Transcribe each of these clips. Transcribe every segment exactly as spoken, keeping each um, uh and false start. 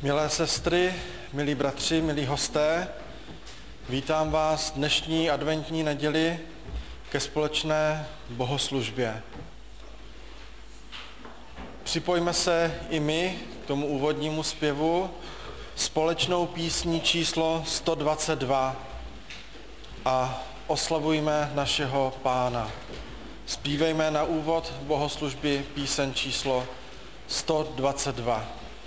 Milé sestry, milí bratři, milí hosté, vítám vás dnešní adventní neděli ke společné bohoslužbě. Připojme se i my k tomu úvodnímu zpěvu společnou písní číslo sto dvacet dva a oslavujme našeho Pána. Zpívejme na úvod bohoslužby píseň číslo sto dvacet dva.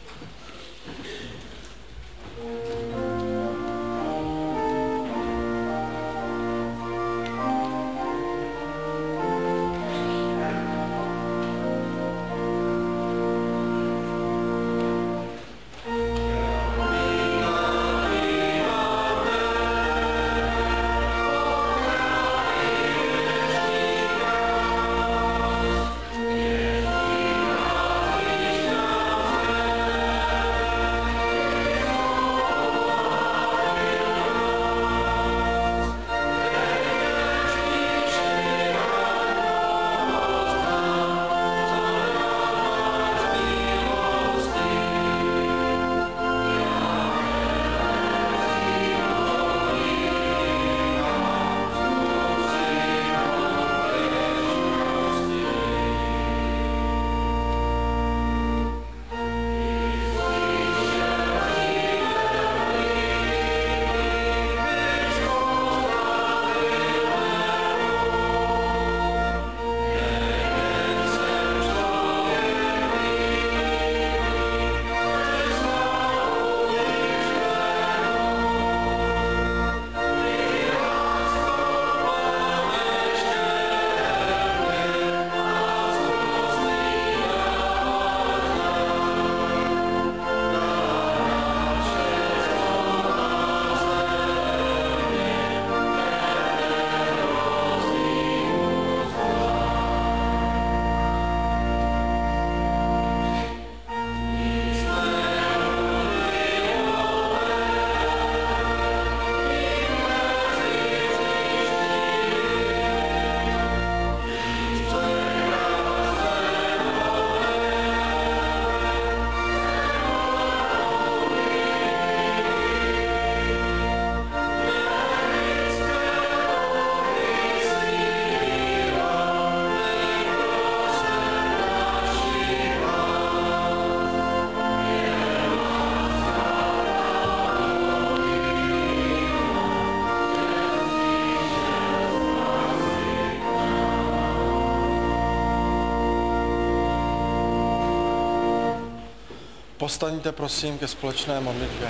Povstaňte prosím ke společné modlitbě.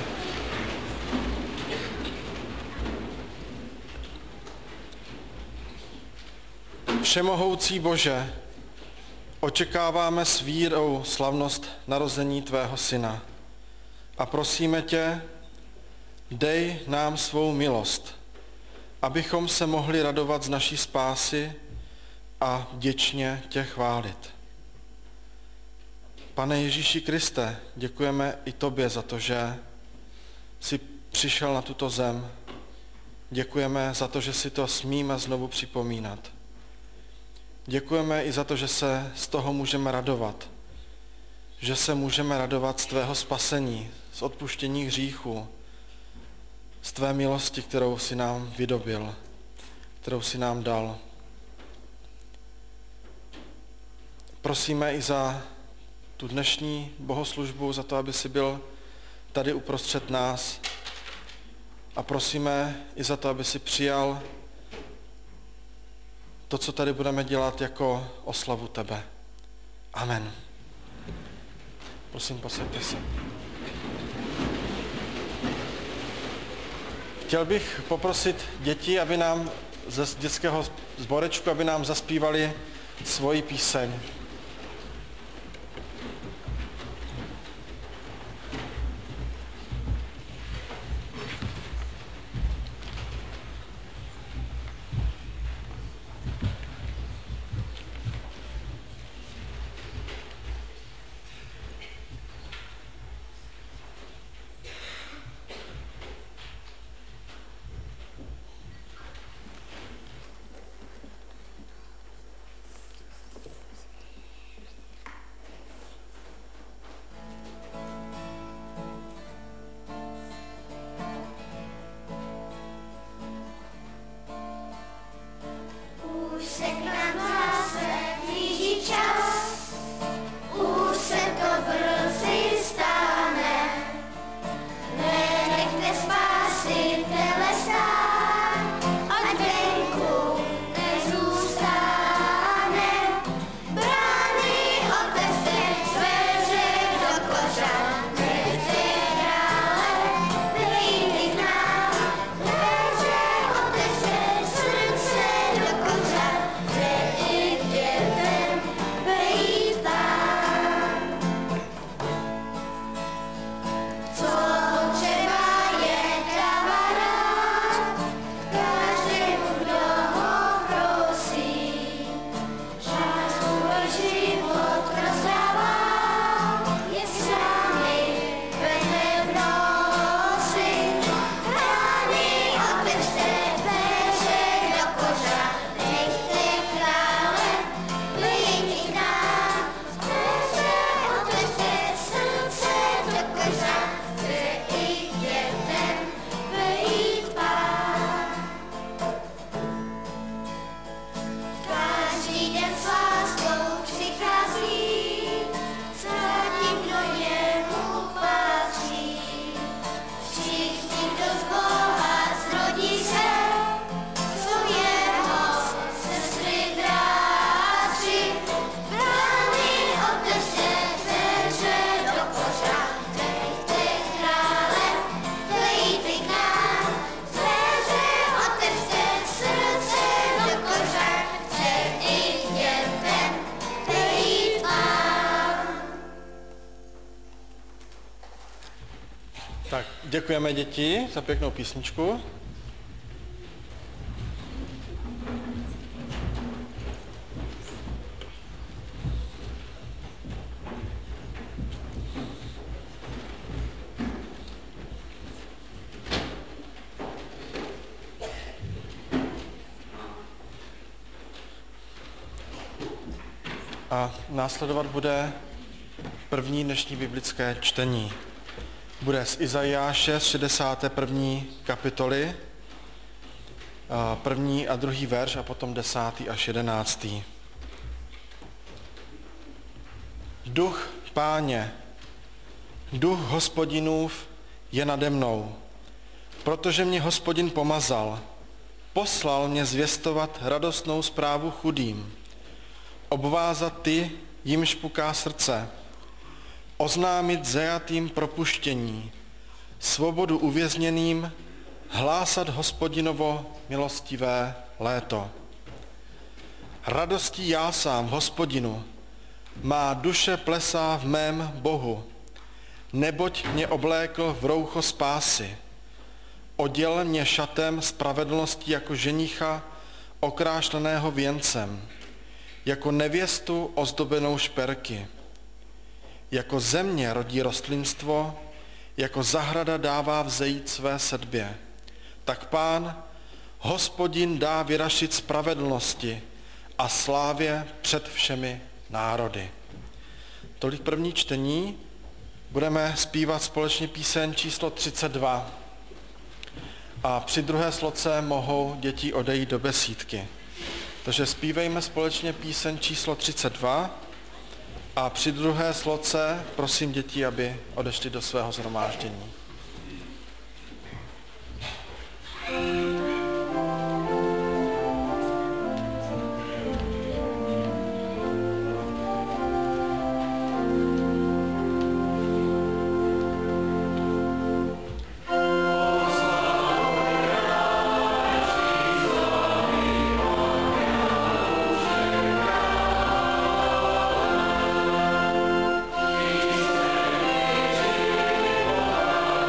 Všemohoucí Bože, očekáváme s vírou slavnost narození tvého syna a prosíme tě, dej nám svou milost, abychom se mohli radovat z naší spásy a vděčně tě chválit. Pane Ježíši Kriste, děkujeme i tobě za to, že jsi přišel na tuto zem. Děkujeme za to, že si to smíme znovu připomínat. Děkujeme i za to, že se z toho můžeme radovat. Že se můžeme radovat z tvého spasení, z odpuštění hříchů, z tvé milosti, kterou jsi nám vydobil, kterou jsi nám dal. Prosíme i za tu dnešní bohoslužbu, za to, aby jsi byl tady uprostřed nás. A prosíme i za to, aby si přijal to, co tady budeme dělat jako oslavu tebe. Amen. Prosím, posaďte se. Chtěl bych poprosit děti, aby nám ze dětského sborečku, aby nám zaspívali svoji píseň. Děkujeme děti za pěknou písničku. A následovat bude první dnešní biblické čtení. Bude z Izajáše z šedesáté první kapitoly, první a druhý verš a potom desátý až jedenáctý. Duch Páně, duch Hospodinův je nade mnou, protože mě Hospodin pomazal, poslal mě zvěstovat radostnou zprávu chudým, obvázat ty, jimž puká srdce, oznámit zajatým propuštění, svobodu uvězněným, hlásat Hospodinovo milostivé léto. Radostí jásám Hospodinu, má duše plesá v mém Bohu, neboť mě oblékl v roucho spásy, oděl mě šatem spravedlnosti jako ženicha okrášleného věncem, jako nevěstu ozdobenou šperky. Jako země rodí rostlinstvo, jako zahrada dává vzejít své sedbě. Tak Pán, Hospodin dá vyrašit spravedlnosti a slávě před všemi národy. Tolik první čtení. Budeme zpívat společně píseň číslo třicet dva. A při druhé sloce mohou děti odejít do besídky. Takže zpívejme společně píseň číslo třicet dva a při druhé sloce prosím děti, aby odešli do svého shromáždění. Thank you.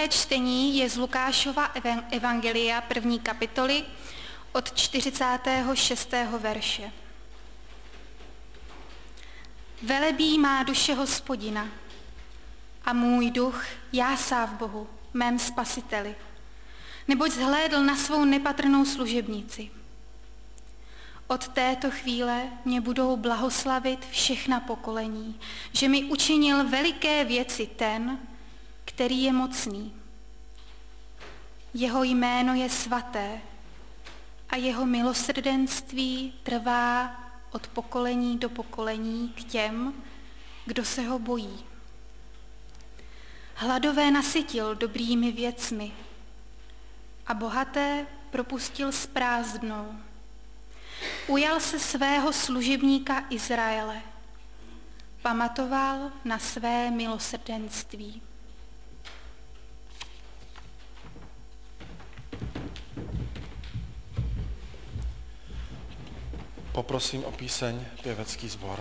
Druhé čtení je z Lukášova evangelia první kapitoly od čtyřicátého šestého verše. Velebí má duše Hospodina a můj duch jásá v Bohu, mém spasiteli, neboť zhlédl na svou nepatrnou služebnici. Od této chvíle mě budou blahoslavit všechna pokolení, že mi učinil veliké věci ten, který je mocný. Jeho jméno je svaté a jeho milosrdenství trvá od pokolení do pokolení k těm, kdo se ho bojí. Hladové nasytil dobrými věcmi a bohaté propustil s prázdnou. Ujal se svého služebníka Izraele, pamatoval na své milosrdenství. Poprosím o píseň pěvecký sbor.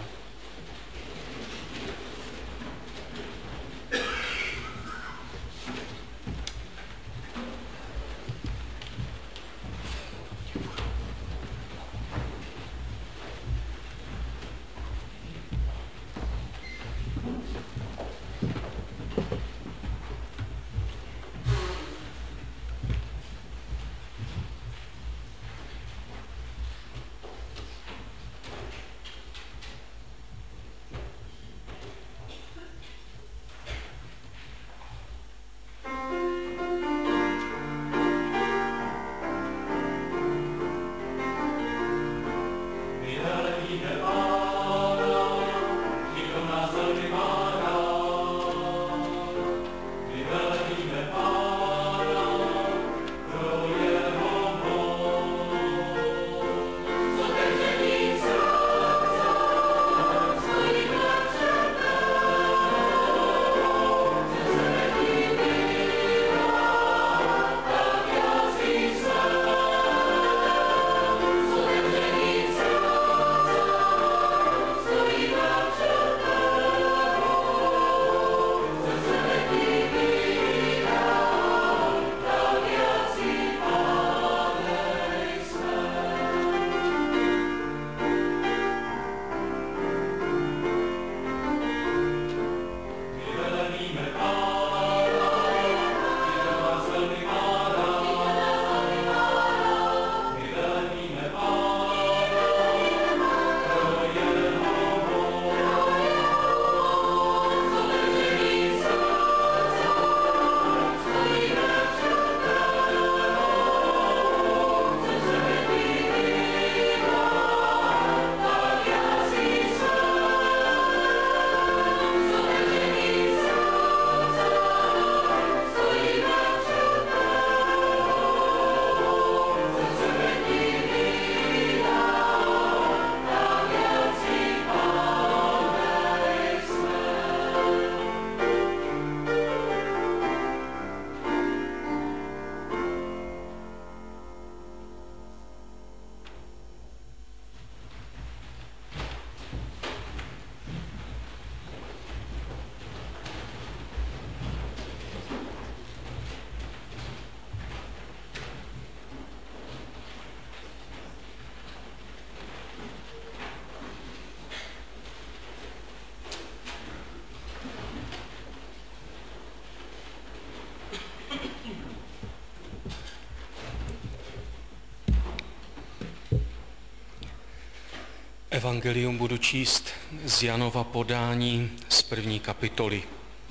Evangelium budu číst z Janova podání z první kapitoly,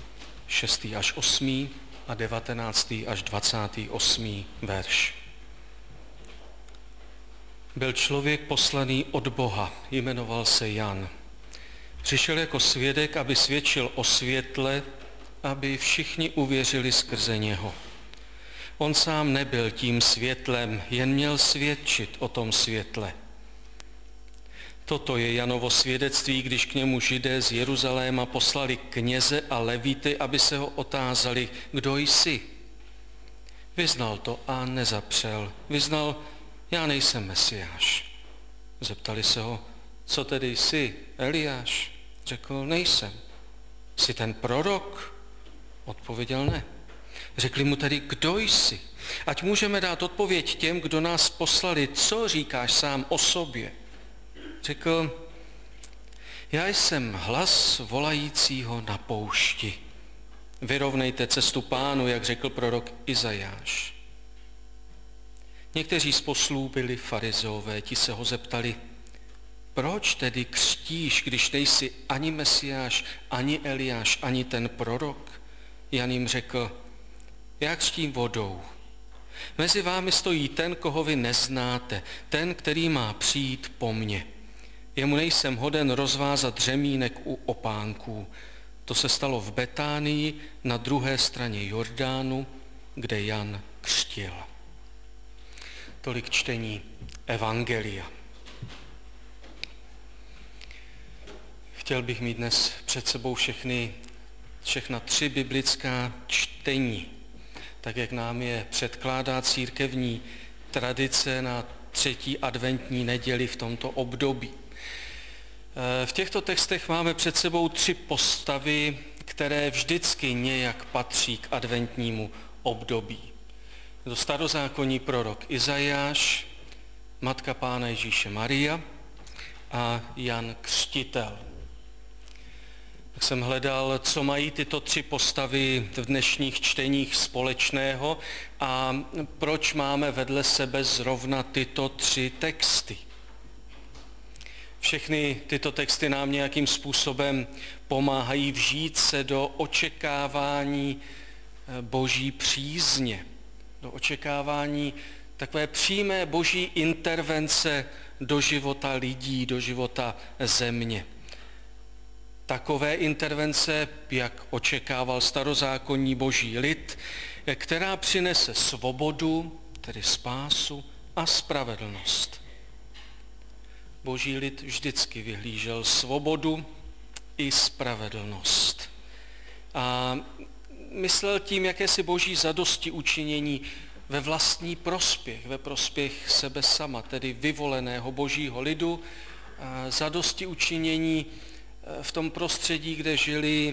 šestý až osmý a devatenáctý až dvacátý osmý verš. Byl člověk poslaný od Boha, jmenoval se Jan. Přišel jako svědek, aby svědčil o světle, aby všichni uvěřili skrze něho. On sám nebyl tím světlem, jen měl svědčit o tom světle. Toto je Janovo svědectví, když k němu Židé z Jeruzaléma poslali kněze a levity, aby se ho otázali, kdo jsi. Vyznal to a nezapřel. Vyznal, já nejsem Mesiáš. Zeptali se ho, co tedy jsi, Eliáš? Řekl, nejsem. Jsi ten prorok? Odpověděl, ne. Řekli mu tedy, kdo jsi? Ať můžeme dát odpověď těm, kdo nás poslali, co říkáš sám o sobě? Řekl, já jsem hlas volajícího na poušti. Vyrovnejte cestu Pánu, jak řekl prorok Izajáš. Někteří z poslů byli farizeové, ti se ho zeptali, proč tedy křtíš, když nejsi ani Mesiáš, ani Eliáš, ani ten prorok? Jan jim řekl, já křtím vodou. Mezi vámi stojí ten, koho vy neznáte, ten, který má přijít po mně. Jemu nejsem hoden rozvázat řemínek u opánků. To se stalo v Betánii na druhé straně Jordánu, kde Jan křtil. Tolik čtení Evangelia. Chtěl bych mít dnes před sebou všechny, všechna tři biblická čtení, tak jak nám je předkládá církevní tradice na třetí adventní neděli v tomto období. V těchto textech máme před sebou tři postavy, které vždycky nějak patří k adventnímu období. To starozákonní prorok Izajáš, matka Pána Ježíše Maria a Jan Křtitel. Tak jsem hledal, co mají tyto tři postavy v dnešních čteních společného a proč máme vedle sebe zrovna tyto tři texty. Všechny tyto texty nám nějakým způsobem pomáhají vžít se do očekávání Boží přízně, do očekávání takové přímé Boží intervence do života lidí, do života země. Takové intervence, jak očekával starozákonní Boží lid, která přinese svobodu, tedy spásu a spravedlnost. Boží lid vždycky vyhlížel svobodu i spravedlnost. A myslel tím jakési Boží zadosti učinění ve vlastní prospěch, ve prospěch sebe sama, tedy vyvoleného Božího lidu, zadosti učinění v tom prostředí, kde žili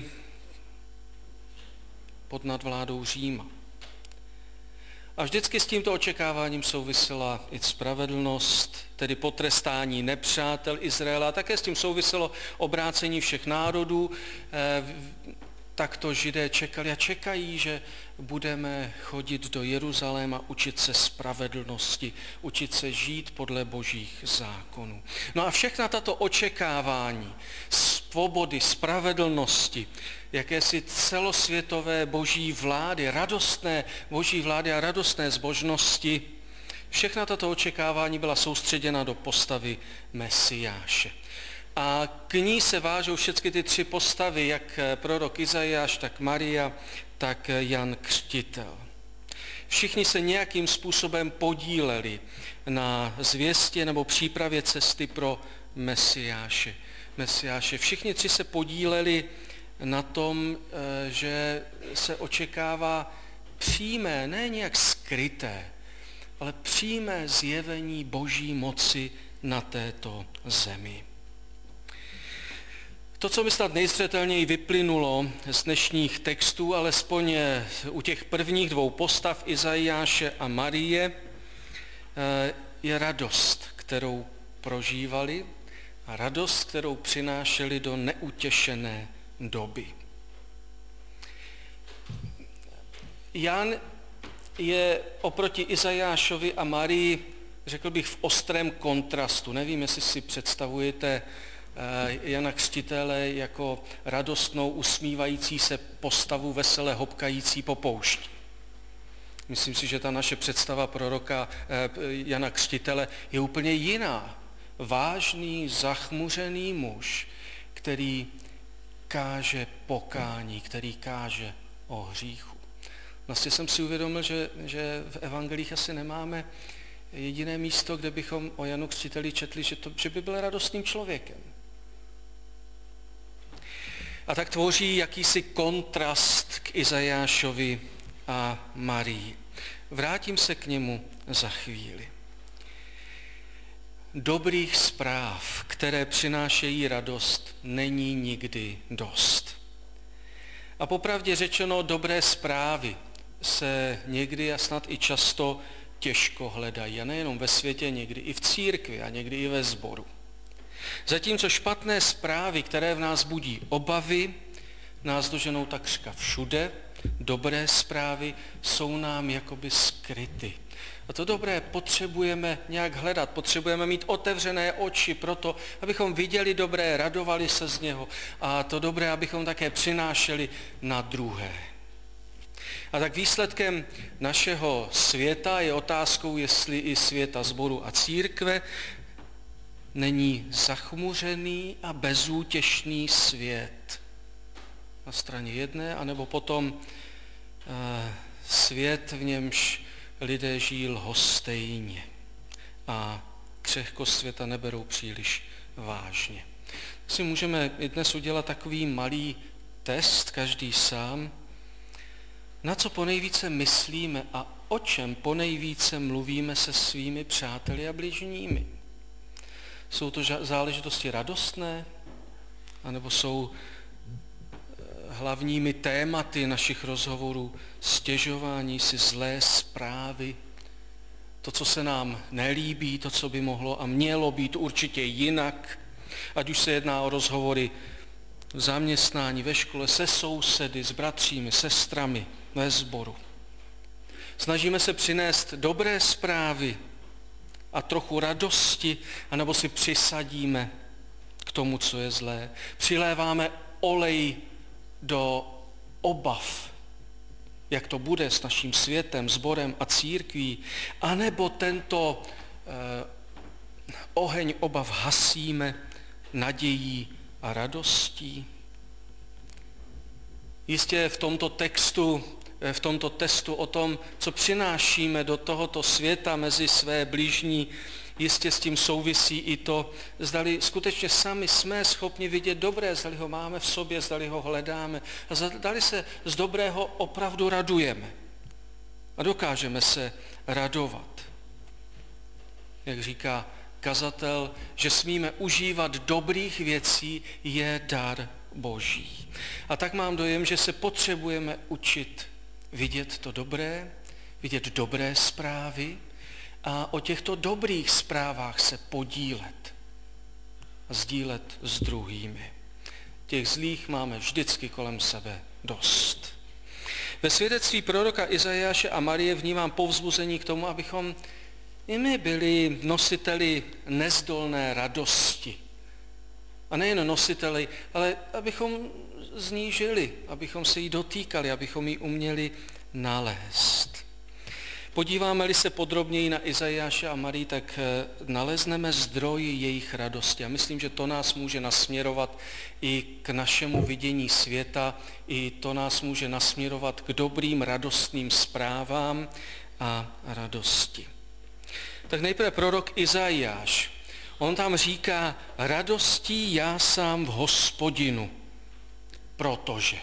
pod nadvládou Říma. A vždycky s tímto očekáváním souvisela i spravedlnost, tedy potrestání nepřátel Izraela, a také s tím souviselo obrácení všech národů. Takto Židé čekali a čekají, že budeme chodit do Jeruzaléma, učit se spravedlnosti, učit se žít podle Božích zákonů. No a všechna tato očekávání, svobody, spravedlnosti, jakési celosvětové Boží vlády, radostné Boží vlády a radostné zbožnosti, všechna tato očekávání byla soustředěna do postavy Mesiáše. A k ní se vážou všechny ty tři postavy, jak prorok Izajáš, tak Maria, tak Jan Křtitel. Všichni se nějakým způsobem podíleli na zvěstě nebo přípravě cesty pro Mesiáše. Mesiáše. Všichni tři se podíleli na tom, že se očekává přímé, ne nějak skryté, ale přímé zjevení Boží moci na této zemi. To, co mi snad nejzřetelněji vyplynulo z dnešních textů, alespoň u těch prvních dvou postav Izajáše a Marie, je radost, kterou prožívali a radost, kterou přinášeli do neutěšené doby. Jan je oproti Izajášovi a Marii, řekl bych, v ostrém kontrastu. Nevím, jestli si představujete Jana Křtitele jako radostnou, usmívající se postavu vesele hopkající po poušti. Myslím si, že ta naše představa proroka Jana Křtitele je úplně jiná. Vážný, zachmuřený muž, který káže pokání, který káže o hříchu. Vlastně jsem si uvědomil, že, že v evangelích asi nemáme jediné místo, kde bychom o Janu Křtiteli četli, že, to, že by byl radostným člověkem. A tak tvoří jakýsi kontrast k Izajášovi a Marii. Vrátím se k němu za chvíli. Dobrých zpráv, které přinášejí radost, není nikdy dost. A popravdě řečeno, dobré zprávy se někdy a snad i často těžko hledají. A nejenom ve světě, někdy i v církvi a někdy i ve sboru. Zatímco špatné zprávy, které v nás budí obavy, nás doženou takřka všude, dobré zprávy jsou nám jakoby skryty. A to dobré potřebujeme nějak hledat, potřebujeme mít otevřené oči pro to, abychom viděli dobré, radovali se z něho a to dobré, abychom také přinášeli na druhé. A tak výsledkem našeho světa je otázkou, jestli i světa sboru a církve není zachmuřený a bezútěšný svět na straně jedné, anebo potom uh, svět, v němž lidé žijí lhostejně a křehkost světa neberou příliš vážně. Tak si můžeme i dnes udělat takový malý test, každý sám, na co ponejvíce myslíme a o čem ponejvíce mluvíme se svými přáteli a bližními. Jsou to záležitosti radostné, anebo jsou hlavními tématy našich rozhovorů stěžování si, zlé zprávy, to, co se nám nelíbí, to, co by mohlo a mělo být určitě jinak, ať už se jedná o rozhovory v zaměstnání, ve škole, se sousedy, s bratřími, sestrami, ve sboru. Snažíme se přinést dobré zprávy a trochu radosti, anebo si přisadíme k tomu, co je zlé. Přiléváme olej do obav, jak to bude s naším světem, sborem a církví, anebo tento eh, oheň obav hasíme nadějí a radostí. Jistě v tomto textu, v tomto testu o tom, co přinášíme do tohoto světa mezi své bližní, jistě s tím souvisí i to, zdali skutečně sami jsme schopni vidět dobré, zdali ho máme v sobě, zdali ho hledáme a zdali se z dobrého opravdu radujeme a dokážeme se radovat. Jak říká kazatel, že smíme užívat dobrých věcí, je dar Boží. A tak mám dojem, že se potřebujeme učit vidět to dobré, vidět dobré zprávy, a o těchto dobrých zprávách se podílet a sdílet s druhými. Těch zlých máme vždycky kolem sebe dost. Ve svědectví proroka Izajáše a Marie vnímám povzbuzení k tomu, abychom i my byli nositeli nezdolné radosti. A nejen nositeli, ale abychom z ní žili, abychom se jí dotýkali, abychom ji uměli nalézt. Podíváme-li se podrobněji na Izajáše a Marii, tak nalezneme zdroj jejich radosti. A myslím, že to nás může nasměrovat i k našemu vidění světa, i to nás může nasměrovat k dobrým radostným zprávám a radosti. Tak nejprve prorok Izajáš. On tam říká, radostí já sám v Hospodinu, protože.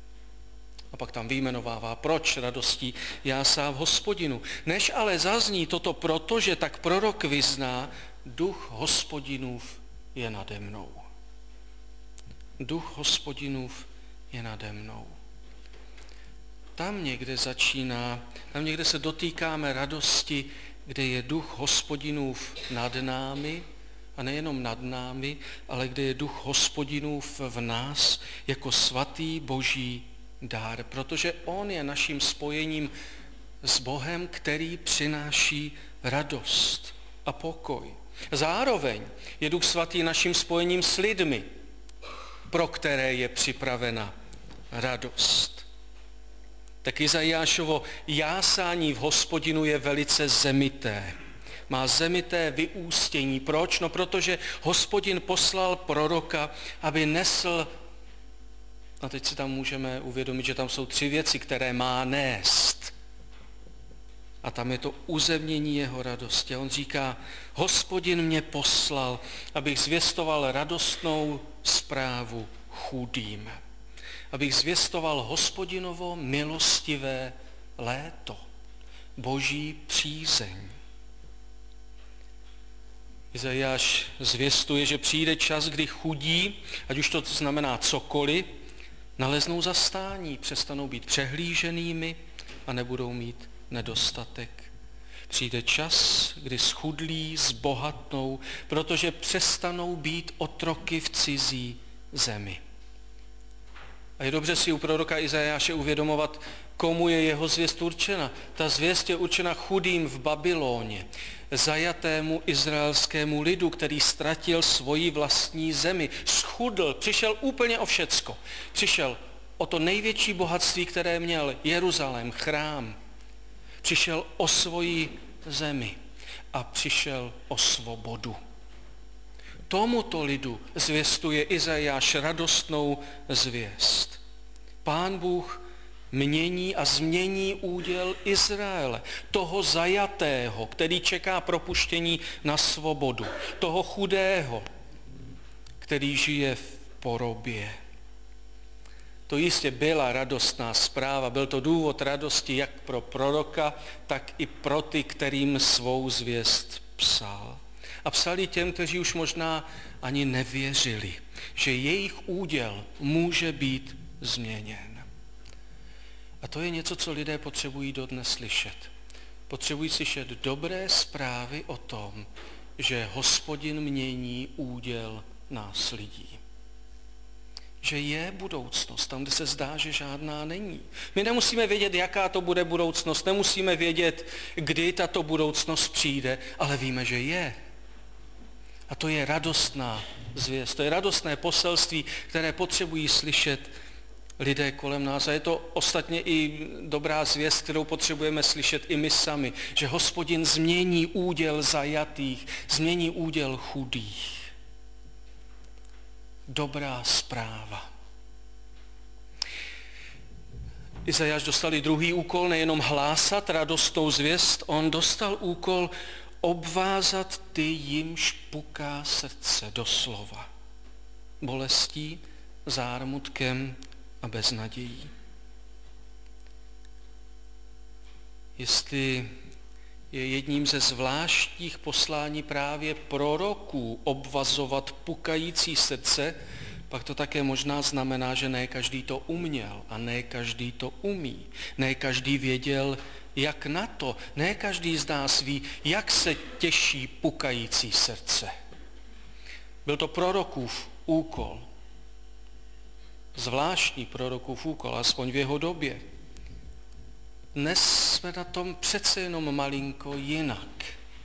A pak tam vyjmenovává, proč radostí já sám v Hospodinu. Než ale zazní toto protože, tak prorok vyzná, duch Hospodinův je nade mnou. Duch Hospodinův je nade mnou. Tam někde začíná, tam někde se dotýkáme radosti, kde je duch Hospodinův nad námi, a nejenom nad námi, ale kde je duch Hospodinův v nás jako svatý boží dár, protože on je naším spojením s Bohem, který přináší radost a pokoj. Zároveň je Duch Svatý naším spojením s lidmi, pro které je připravena radost. Tak Izajášovo jásání v Hospodinu je velice zemité. Má zemité vyústění. Proč? No protože Hospodin poslal proroka, aby nesl. A teď si tam můžeme uvědomit, že tam jsou tři věci, které má nést. A tam je to uzemnění jeho radosti. A on říká, Hospodin mě poslal, abych zvěstoval radostnou zprávu chudým. Abych zvěstoval Hospodinovo milostivé léto, boží přízeň. Izajáš zvěstuje, že přijde čas, kdy chudí, ať už to znamená cokoliv, naleznou zastání, přestanou být přehlíženými a nebudou mít nedostatek. Přijde čas, kdy schudlí zbohatnou, protože přestanou být otroky v cizí zemi. A je dobře si u proroka Izajáše uvědomovat, komu je jeho zvěst určena. Ta zvěst je určena chudým v Babyloně, zajatému izraelskému lidu, který ztratil svoji vlastní zemi. Schudl, přišel úplně o všecko. Přišel o to největší bohatství, které měl, Jeruzalém, chrám. Přišel o svoji zemi a přišel o svobodu. Tomuto lidu zvěstuje Izajáš radostnou zvěst. Pán Bůh mění a změní úděl Izraele, toho zajatého, který čeká propuštění na svobodu, toho chudého, který žije v porobě. To jistě byla radostná zpráva, byl to důvod radosti jak pro proroka, tak i pro ty, kterým svou zvěst psal. A psali těm, kteří už možná ani nevěřili, že jejich úděl může být změněn. A to je něco, co lidé potřebují dodnes slyšet. Potřebují slyšet dobré zprávy o tom, že Hospodin mění úděl nás lidí. Že je budoucnost, tam, kde se zdá, že žádná není. My nemusíme vědět, jaká to bude budoucnost, nemusíme vědět, kdy tato budoucnost přijde, ale víme, že je. A to je radostná zvěst, to je radostné poselství, které potřebují slyšet lidé kolem nás. A je to ostatně i dobrá zvěst, kterou potřebujeme slyšet i my sami, že Hospodin změní úděl zajatých, změní úděl chudých. Dobrá zpráva. Izajáš dostal i druhý úkol, nejenom hlásat radostnou zvěst, on dostal úkol obvázat ty, jimž puká srdce, doslova. Bolestí, zármutkem a beznadějí. Jestli je jedním ze zvláštních poslání právě proroků obvazovat pukající srdce, pak to také možná znamená, že ne každý to uměl a ne každý to umí. Ne každý věděl, jak na to. Ne každý z nás ví, jak se těší pukající srdce. Byl to prorokův úkol. Zvláštní prorokův úkol, aspoň v jeho době. Dnes jsme na tom přece jenom malinko jinak.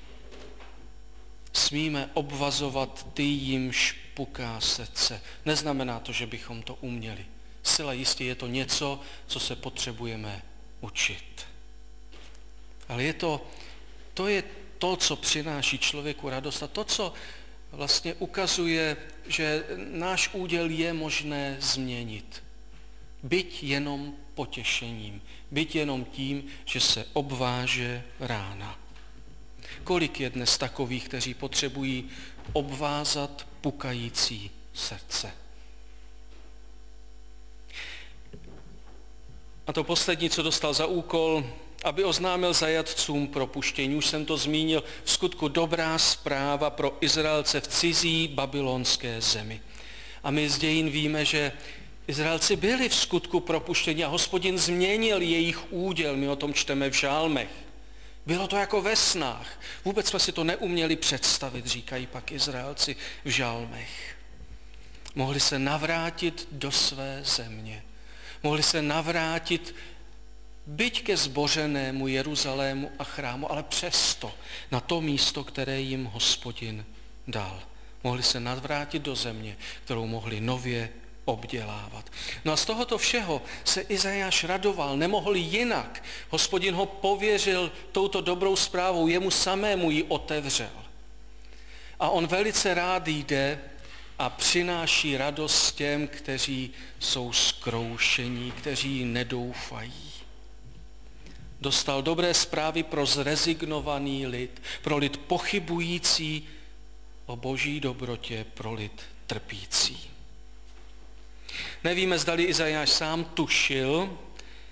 Smíme obvazovat ty, jimž puká srdce. Neznamená to, že bychom to uměli. Zcela jistě je to něco, co se potřebujeme učit. Ale je to, to je to, co přináší člověku radost a to, co vlastně ukazuje, že náš úděl je možné změnit. Byť jenom potěšením, byť jenom tím, že se obváže rána. Kolik je dnes takových, kteří potřebují obvázat pukající srdce? A to poslední, co dostal za úkol, aby oznámil zajatcům propuštění. Už jsem to zmínil, v skutku dobrá zpráva pro Izraelce v cizí babylonské zemi. A my z dějin víme, že Izraelci byli v skutku propuštěni a Hospodin změnil jejich úděl. My o tom čteme v žálmech. Bylo to jako ve snách. Vůbec jsme si to neuměli představit, říkají pak Izraelci v žálmech. Mohli se navrátit do své země. Mohli se navrátit byť ke zbořenému Jeruzalému a chrámu, ale přesto na to místo, které jim Hospodin dal. Mohli se navrátit do země, kterou mohli nově obdělávat. No a z tohoto všeho se Izajáš radoval, nemohl jinak. Hospodin ho pověřil touto dobrou zprávou, jemu samému ji otevřel. A on velice rád jde a přináší radost těm, kteří jsou zkroušení, kteří nedoufají. Dostal dobré zprávy pro zrezignovaný lid, pro lid pochybující o boží dobrotě, pro lid trpící. Nevíme, zdali Izajáš sám tušil,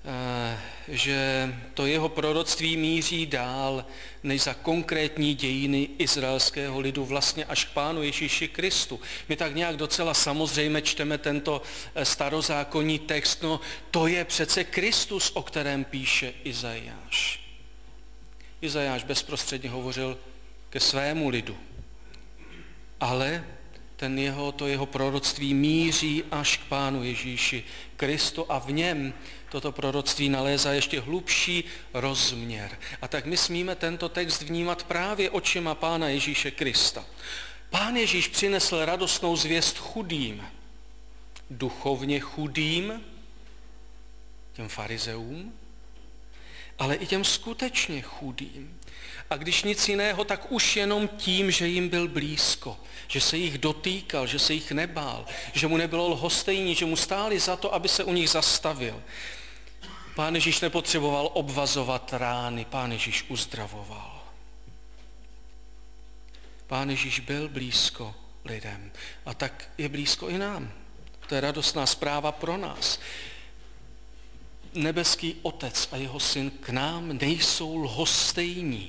že to jeho proroctví míří dál než za konkrétní dějiny izraelského lidu, vlastně až k Pánu Ježíši Kristu. My tak nějak docela samozřejmě čteme tento starozákonní text, no to je přece Kristus, o kterém píše Izajáš. Izajáš bezprostředně hovořil ke svému lidu, ale ten jeho, to jeho proroctví míří až k Pánu Ježíši Kristu a v něm toto proroctví nalézá ještě hlubší rozměr. A tak my smíme tento text vnímat právě očima Pána Ježíše Krista. Pán Ježíš přinesl radostnou zvěst chudým, duchovně chudým, těm farizeům, ale i těm skutečně chudým. A když nic jiného, tak už jenom tím, že jim byl blízko, že se jich dotýkal, že se jich nebál, že mu nebylo lhostejný, že mu stáli za to, aby se u nich zastavil. Pán Ježíš nepotřeboval obvazovat rány, Pán Ježíš uzdravoval. Pán Ježíš byl blízko lidem a tak je blízko i nám. To je radostná zpráva pro nás. Nebeský Otec a jeho Syn k nám nejsou lhostejní.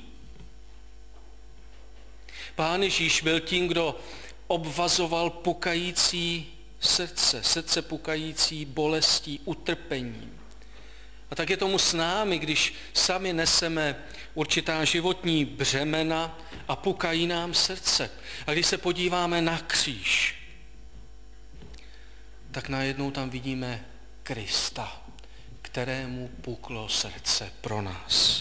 Pán Ježíš byl tím, kdo obvazoval pukající srdce, srdce pukající bolestí, utrpením. A tak je tomu s námi, když sami neseme určitá životní břemena a pukají nám srdce. A když se podíváme na kříž, tak najednou tam vidíme Krista, kterému puklo srdce pro nás.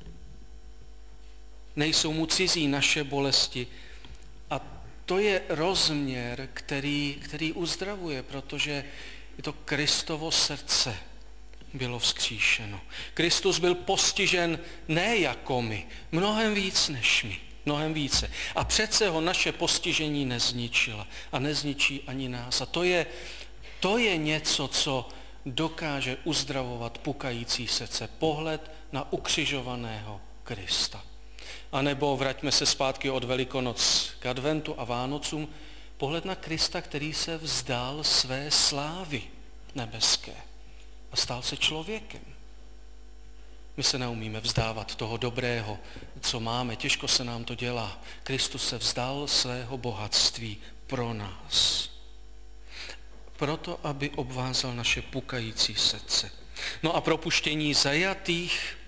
Nejsou mu cizí naše bolesti a to je rozměr, který, který uzdravuje, protože je to Kristovo srdce bylo vzkříšeno. Kristus byl postižen ne jako my, mnohem víc než my, mnohem více. A přece ho naše postižení nezničila a nezničí ani nás. A to je, to je něco, co dokáže uzdravovat pukající srdce. Pohled na ukřižovaného Krista. A nebo vraťme se zpátky od Velikonoc k adventu a Vánocům, pohled na Krista, který se vzdal své slávy nebeské a stal se člověkem. My se neumíme vzdávat toho dobrého, co máme, těžko se nám to dělá. Kristus se vzdal svého bohatství pro nás. Proto, aby obvázal naše pukající srdce. No a propuštění zajatých,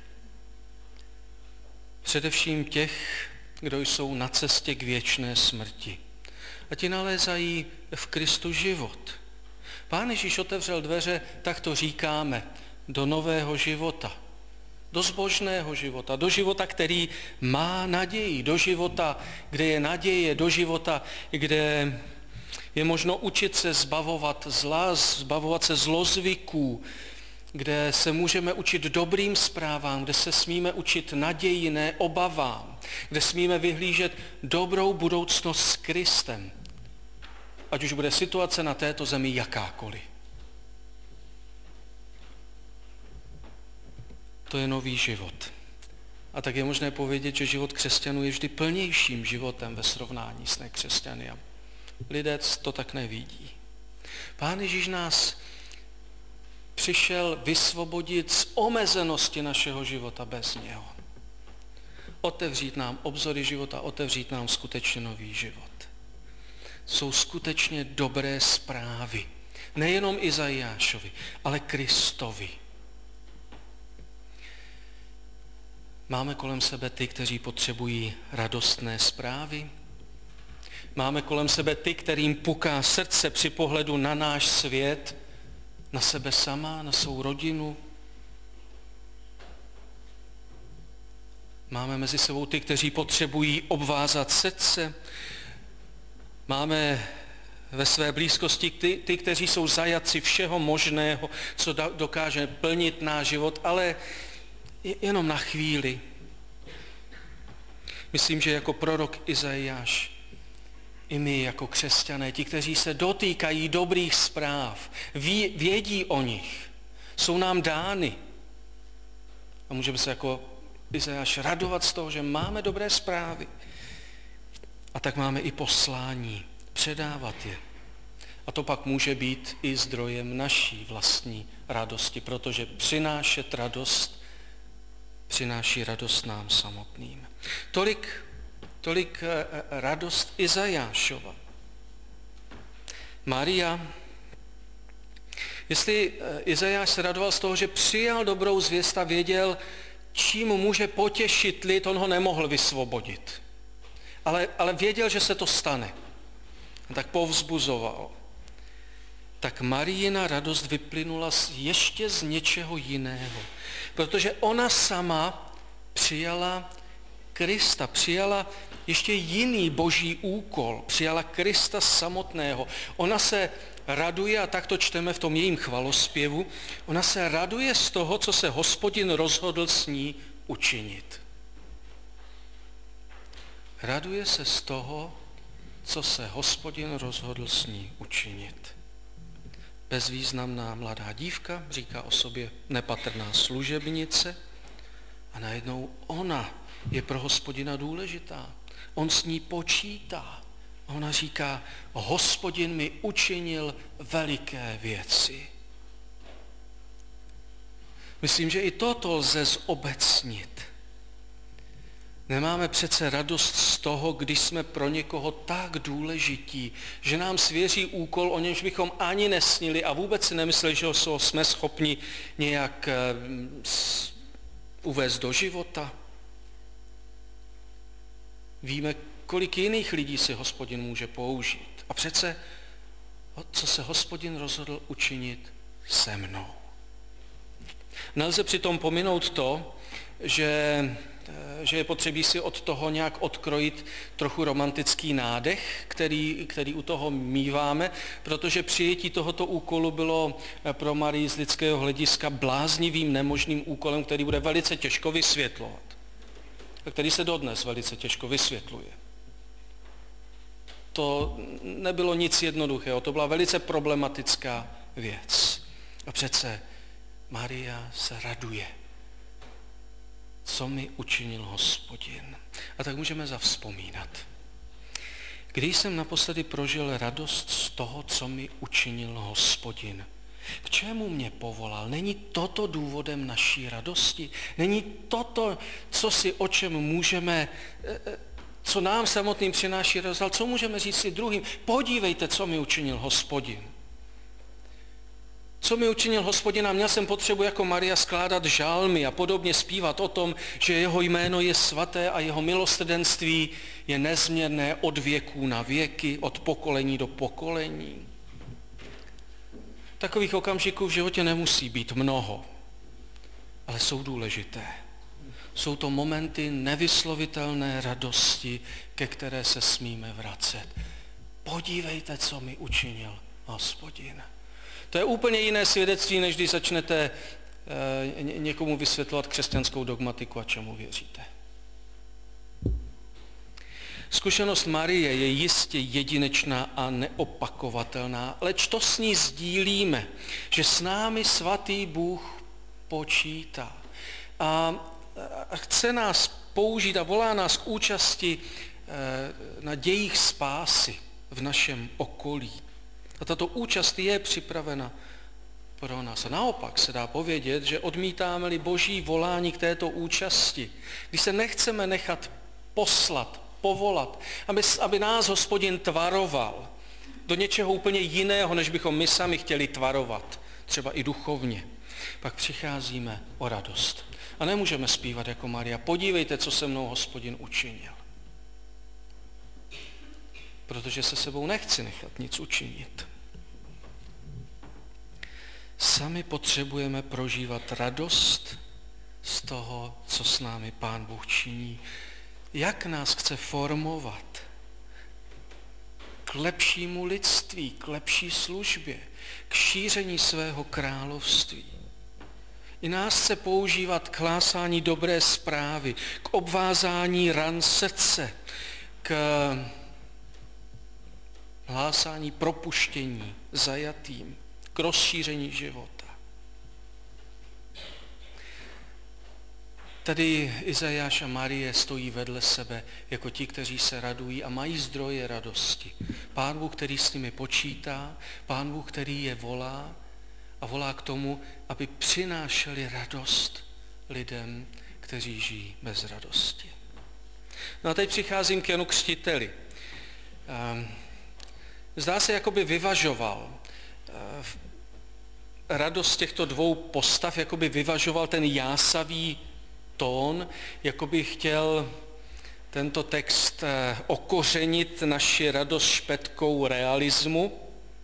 především těch, kdo jsou na cestě k věčné smrti. A ti nalézají v Kristu život. Pán Ježíš otevřel dveře, tak to říkáme, do nového života, do zbožného života, do života, který má naději, do života, kde je naděje, do života, kde je možno učit se zbavovat zla, zbavovat se zlozvyků, kde se můžeme učit dobrým zprávám, kde se smíme učit naději, ne obavám, kde smíme vyhlížet dobrou budoucnost s Kristem, ať už bude situace na této zemi jakákoliv. To je nový život. A tak je možné povědět, že život křesťanů je vždy plnějším životem ve srovnání s nekřesťany. Lidé to tak nevidí. Pán Ježíš nás přišel vysvobodit z omezenosti našeho života bez něho. Otevřít nám obzory života, otevřít nám skutečně nový život. Jsou skutečně dobré zprávy. Nejenom Izajášovi, ale Kristovi. Máme kolem sebe ty, kteří potřebují radostné zprávy. Máme kolem sebe ty, kterým puká srdce při pohledu na náš svět, na sebe sama, na svou rodinu. Máme mezi sebou ty, kteří potřebují obvázat srdce. Máme ve své blízkosti ty, ty kteří jsou zajatci všeho možného, co dokáže plnit náš život, ale jenom na chvíli. Myslím, že jako prorok Izajáš, i my jako křesťané, ti, kteří se dotýkají dobrých zpráv, ví, vědí o nich, jsou nám dány. A můžeme se jako Izajáš radovat z toho, že máme dobré zprávy. A tak máme i poslání předávat je. A to pak může být i zdrojem naší vlastní radosti, protože přinášet radost přináší radost nám samotným. Tolik, tolik radost Izajášova. Maria, jestli Izajáš se radoval z toho, že přijal dobrou zvěst a věděl, čím může potěšit lid, on ho nemohl vysvobodit. Ale, ale věděl, že se to stane. Tak povzbuzoval. Tak Marijina radost vyplynula ještě z něčeho jiného. Protože ona sama přijala Krista, přijala ještě jiný boží úkol, přijala Krista samotného. Ona se raduje, a tak to čteme v tom jejím chvalospěvu, ona se raduje z toho, co se Hospodin rozhodl s ní učinit. Raduje se z toho, co se Hospodin rozhodl s ní učinit. Bezvýznamná mladá dívka, říká o sobě nepatrná služebnice, a najednou ona je pro Hospodina důležitá. On s ní počítá. A ona říká, Hospodin mi učinil veliké věci. Myslím, že i toto lze zobecnit. Nemáme přece radost z toho, když jsme pro někoho tak důležití, že nám svěří úkol, o němž bychom ani nesnili a vůbec si nemysleli, že ho jsme schopni nějak uvést do života. Víme, kolik jiných lidí si Hospodin může použít. A přece, co se Hospodin rozhodl učinit se mnou. Nelze přitom pominout to, že, že je potřebí si od toho nějak odkrojit trochu romantický nádech, který, který u toho míváme, protože přijetí tohoto úkolu bylo pro Marii z lidského hlediska bláznivým, nemožným úkolem, který bude velice těžko vysvětlovat. A který se dodnes velice těžko vysvětluje. To nebylo nic jednoduchého, to byla velice problematická věc. A přece Maria se raduje. Co mi učinil Hospodin? A tak můžeme zavzpomínat. Když jsem naposledy prožil radost z toho, co mi učinil Hospodin? K čemu mě povolal? Není toto důvodem naší radosti? Není toto, co si o čem můžeme, co nám samotným přináší radost, ale co můžeme říct si druhým? Podívejte, co mi učinil Hospodin. Co mi učinil Hospodin, a měl jsem potřebu jako Maria skládat žalmy a podobně zpívat o tom, že jeho jméno je svaté a jeho milosrdenství je nezměrné od věků na věky, od pokolení do pokolení. Takových okamžiků v životě nemusí být mnoho, ale jsou důležité. Jsou to momenty nevyslovitelné radosti, ke které se smíme vracet. Podívejte, co mi učinil Hospodin. To je úplně jiné svědectví, než když začnete e, někomu vysvětlovat křesťanskou dogmatiku a čemu věříte. Zkušenost Marie je jistě jedinečná a neopakovatelná, leč to s ní sdílíme, že s námi svatý Bůh počítá. A chce nás použít a volá nás k účasti na dějích spásy v našem okolí. A tato účast je připravena pro nás. A naopak se dá povědět, že odmítáme-li Boží volání k této účasti, když se nechceme nechat poslat, povolat, aby, aby nás Hospodin tvaroval do něčeho úplně jiného, než bychom my sami chtěli tvarovat, třeba i duchovně, pak přicházíme o radost. A nemůžeme zpívat jako Maria, podívejte, co se mnou Hospodin učinil. Protože se sebou nechci nechat nic učinit. Sami potřebujeme prožívat radost z toho, co s námi Pán Bůh činí. Jak nás chce formovat k lepšímu lidství, k lepší službě, k šíření svého království. I nás chce používat k hlásání dobré zprávy, k obvázání ran srdce, k hlásání propuštění zajatým, k rozšíření života. Tady Izajáš a Marie stojí vedle sebe jako ti, kteří se radují a mají zdroje radosti. Pán Bůh, který s nimi počítá, Pán Bůh, který je volá a volá k tomu, aby přinášeli radost lidem, kteří žijí bez radosti. No a teď přicházím k Janu Křtiteli. Zdá se, jakoby vyvažoval radost těchto dvou postav, jakoby vyvažoval ten jásavý tón, jakoby chtěl tento text okořenit naši radost špetkou realismu,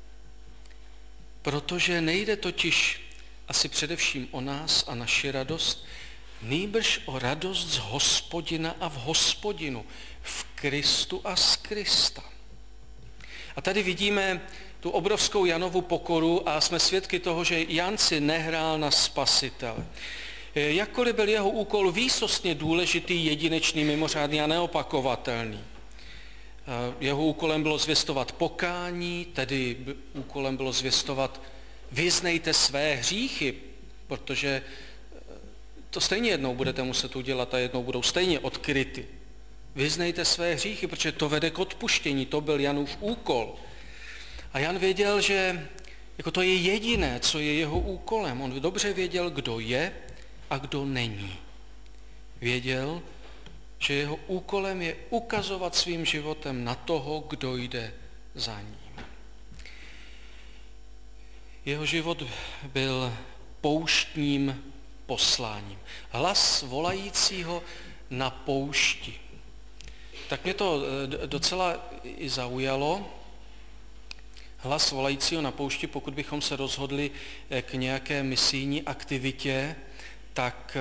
protože nejde totiž asi především o nás a naši radost, nýbrž o radost z Hospodina a v Hospodinu, v Kristu a z Krista. A tady vidíme tu obrovskou Janovu pokoru a jsme svědky toho, že Jan si nehrál na spasitele. Jakkoliv byl jeho úkol výsostně důležitý, jedinečný, mimořádný a neopakovatelný. Jeho úkolem bylo zvěstovat pokání, tedy úkolem bylo zvěstovat vyznejte své hříchy, protože to stejně jednou budete muset udělat a jednou budou stejně odkryty. Vyznejte své hříchy, protože to vede k odpuštění, to byl Janův úkol. A Jan věděl, že jako to je jediné, co je jeho úkolem. On dobře věděl, kdo je a kdo není. Věděl, že jeho úkolem je ukazovat svým životem na toho, kdo jde za ním. Jeho život byl pouštním posláním. Hlas volajícího na poušti. Tak mě to docela i zaujalo. Hlas volajícího na poušti, pokud bychom se rozhodli k nějaké misijní aktivitě, tak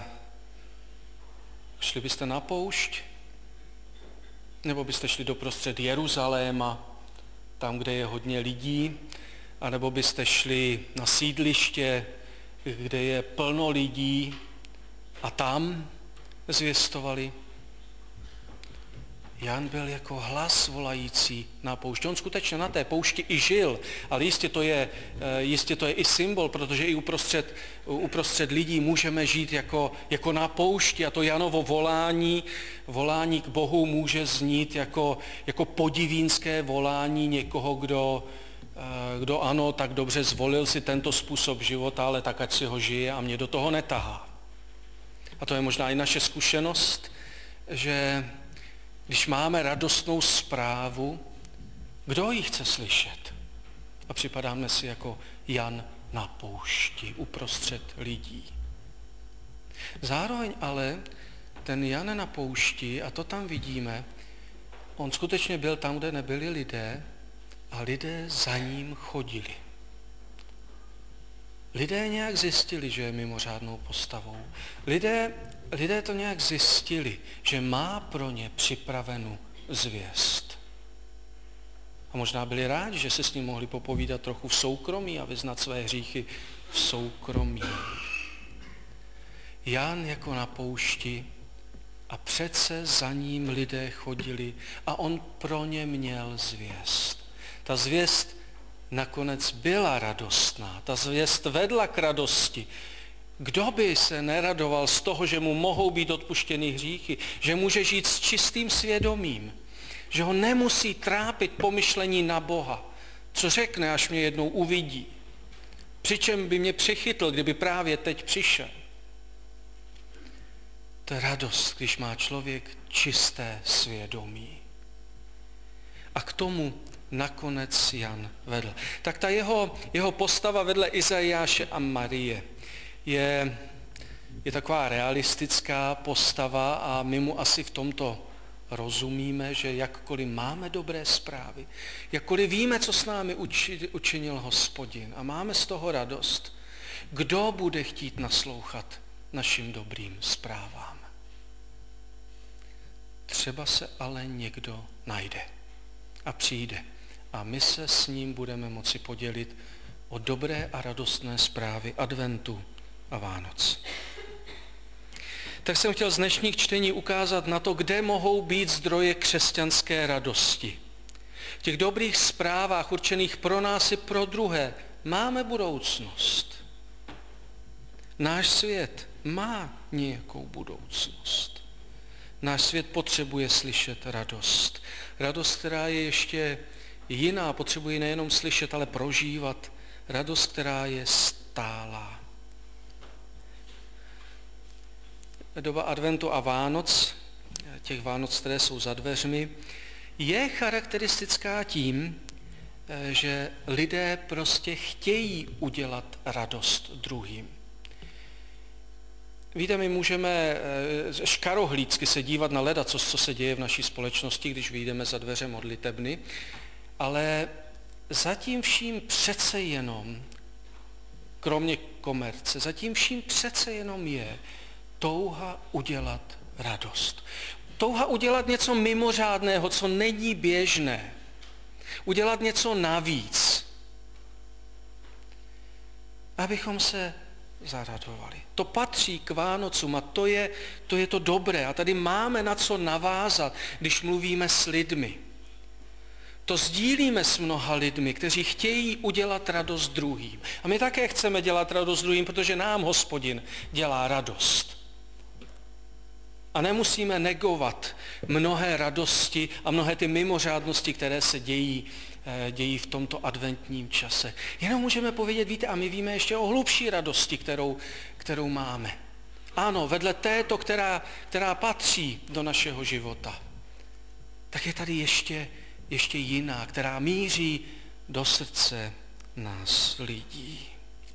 šli byste na poušť? Nebo byste šli doprostřed Jeruzaléma, tam, kde je hodně lidí? A nebo byste šli na sídliště, kde je plno lidí a tam zvěstovali? Jan byl jako hlas volající na poušti. On skutečně na té poušti i žil, ale jistě to je, jistě to je i symbol, protože i uprostřed, uprostřed lidí můžeme žít jako, jako na poušti a to Janovo volání, volání k Bohu může znít jako, jako podivínské volání někoho, kdo, kdo ano, tak dobře zvolil si tento způsob života, ale tak ať si ho žije a mě do toho netahá. A to je možná i naše zkušenost, že když máme radostnou zprávu, kdo ji chce slyšet? A připadáme si jako Jan na poušti, uprostřed lidí. Zároveň ale ten Jan na poušti, a to tam vidíme, on skutečně byl tam, kde nebyli lidé, a lidé za ním chodili. Lidé nějak zjistili, že je mimořádnou postavou. Lidé, lidé to nějak zjistili, že má pro ně připravenou zvěst. A možná byli rádi, že se s ním mohli popovídat trochu v soukromí a vyznat své hříchy v soukromí. Jan jako na poušti a přece za ním lidé chodili a on pro ně měl zvěst. Ta zvěst nakonec byla radostná, ta zvěst vedla k radosti. Kdo by se neradoval z toho, že mu mohou být odpuštěny hříchy, že může žít s čistým svědomím, že ho nemusí trápit pomyšlení na Boha, co řekne, až mě jednou uvidí, přičem by mě přichytl, kdyby právě teď přišel. To je radost, když má člověk čisté svědomí. A k tomu nakonec Jan vedl. Tak ta jeho, jeho postava vedle Izajáše a Marie je, je taková realistická postava a my mu asi v tomto rozumíme, že jakkoliv máme dobré zprávy, jakkoliv víme, co s námi uči, učinil Hospodin a máme z toho radost, kdo bude chtít naslouchat našim dobrým zprávám? Třeba se ale někdo najde a přijde a my se s ním budeme moci podělit o dobré a radostné zprávy adventu a Vánoc. Tak jsem chtěl z dnešních čtení ukázat na to, kde mohou být zdroje křesťanské radosti. V těch dobrých zprávách určených pro nás i pro druhé máme budoucnost. Náš svět má nějakou budoucnost. Náš svět potřebuje slyšet radost. Radost, která je ještě, jiná, potřebuji nejenom slyšet, ale prožívat radost, která je stálá. Doba adventu a Vánoc, těch Vánoc, které jsou za dveřmi, je charakteristická tím, že lidé prostě chtějí udělat radost druhým. Víte, my můžeme škarohlídsky se dívat na ledacos, co se děje v naší společnosti, když vyjdeme za dveře modlitebny, ale zatím vším přece jenom, kromě komerce, zatím vším přece jenom je touha udělat radost. Touha udělat něco mimořádného, co není běžné. Udělat něco navíc, abychom se zaradovali. To patří k Vánocům a to je, to je to dobré. A tady máme na co navázat, když mluvíme s lidmi. To sdílíme s mnoha lidmi, kteří chtějí udělat radost druhým. A my také chceme dělat radost druhým, protože nám Hospodin dělá radost. A nemusíme negovat mnohé radosti a mnohé ty mimořádnosti, které se dějí, dějí v tomto adventním čase. Jenom můžeme povědět, víte, a my víme ještě o hlubší radosti, kterou, kterou máme. Ano, vedle této, která, která patří do našeho života, tak je tady ještě, ještě jiná, která míří do srdce nás lidí.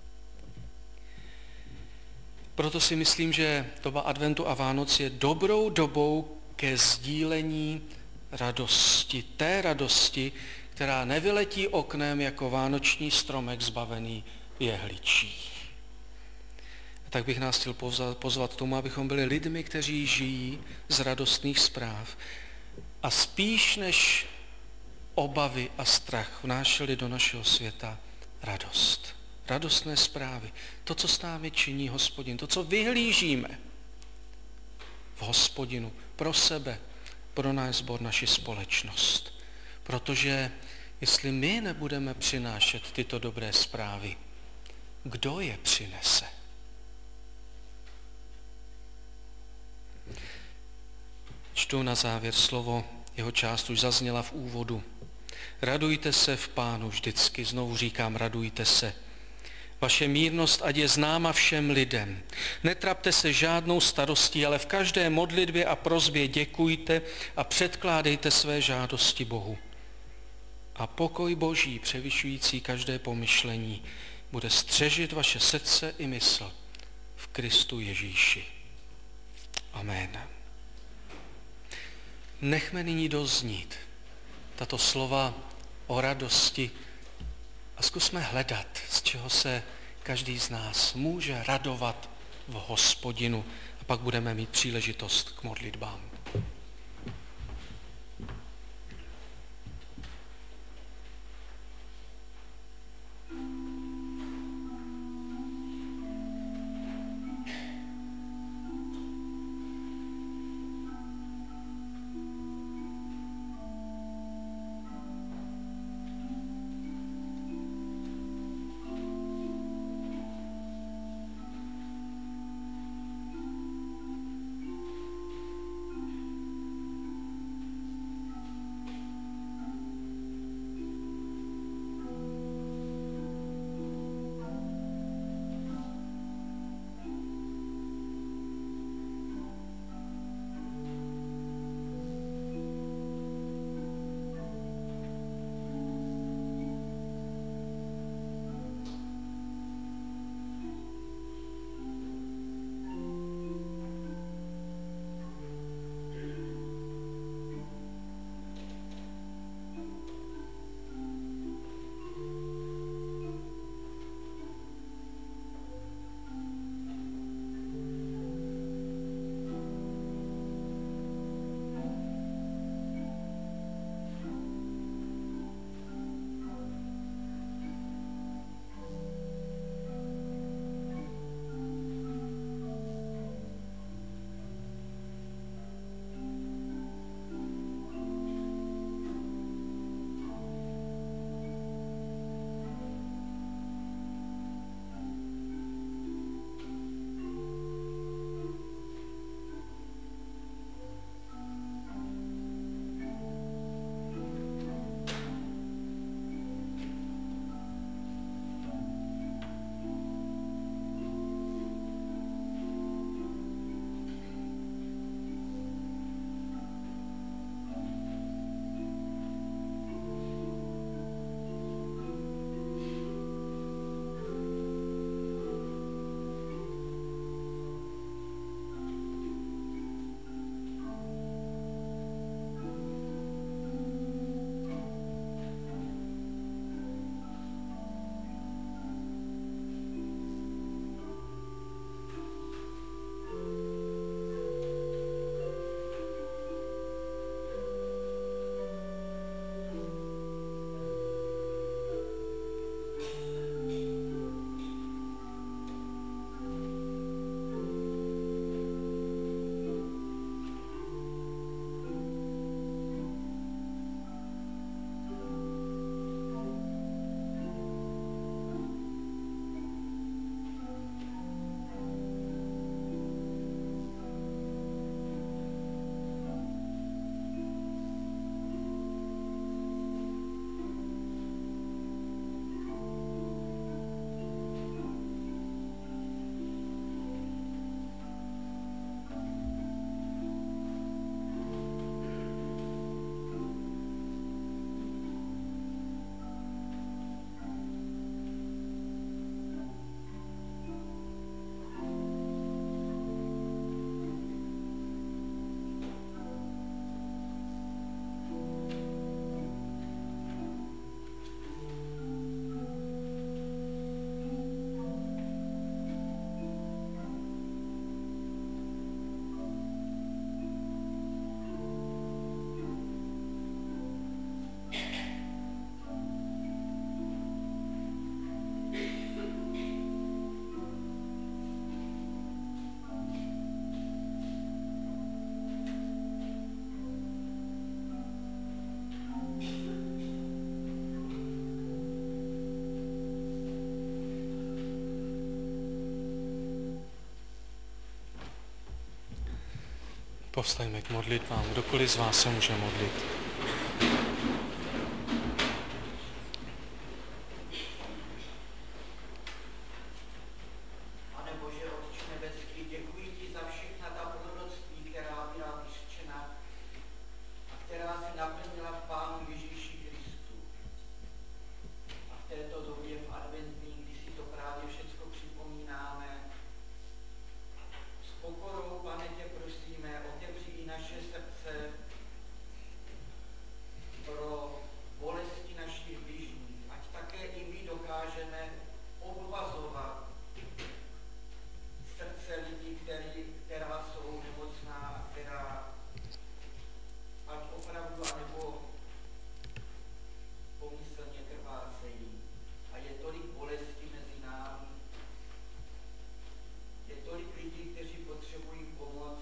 Proto si myslím, že doba adventu a Vánoc je dobrou dobou ke sdílení radosti. Té radosti, která nevyletí oknem jako vánoční stromek zbavený jehličí. A tak bych nás chtěl pozvat k tomu, abychom byli lidmi, kteří žijí z radostných zpráv a spíš než obavy a strach vnášeli do našeho světa radost. Radostné zprávy. To, co s námi činí Hospodin, to, co vyhlížíme v Hospodinu pro sebe, pro náš sbor, naši společnost. Protože jestli my nebudeme přinášet tyto dobré zprávy, kdo je přinese? Čtu na závěr slovo, jeho část už zazněla v úvodu. Radujte se v Pánu vždycky, znovu říkám, radujte se. Vaše mírnost ať je známa všem lidem. Netrapte se žádnou starostí, ale v každé modlitbě a prosbě děkujte a předkládejte své žádosti Bohu. A pokoj Boží, převyšující každé pomyšlení, bude střežit vaše srdce i mysl v Kristu Ježíši. Amen. Nechme nyní doznít tato slova o radosti a zkusme hledat, z čeho se každý z nás může radovat v Hospodinu. A pak budeme mít příležitost k modlitbám. Povstaňme k modlitbám. Kdokoliv z vás se může modlit. Pane Bože, Otče nebeský, děkuji ti za všechna ta proroctví, která byla vyřčena a která se naplnila v Pánu Ježíši Kristu. A v této době v adventní, kdy si to právě všechno připomínáme, s pokorou, Pane, tě prosíme, otevři i naše srdce pro bolesti našich bližních, ať také i my dokážeme obvazovat srdce lidí, který, která jsou nemocná, která ať opravdu, anebo pomyslně krvácejí. A je tolik bolesti mezi námi, je tolik lidí, kteří potřebují pomoc.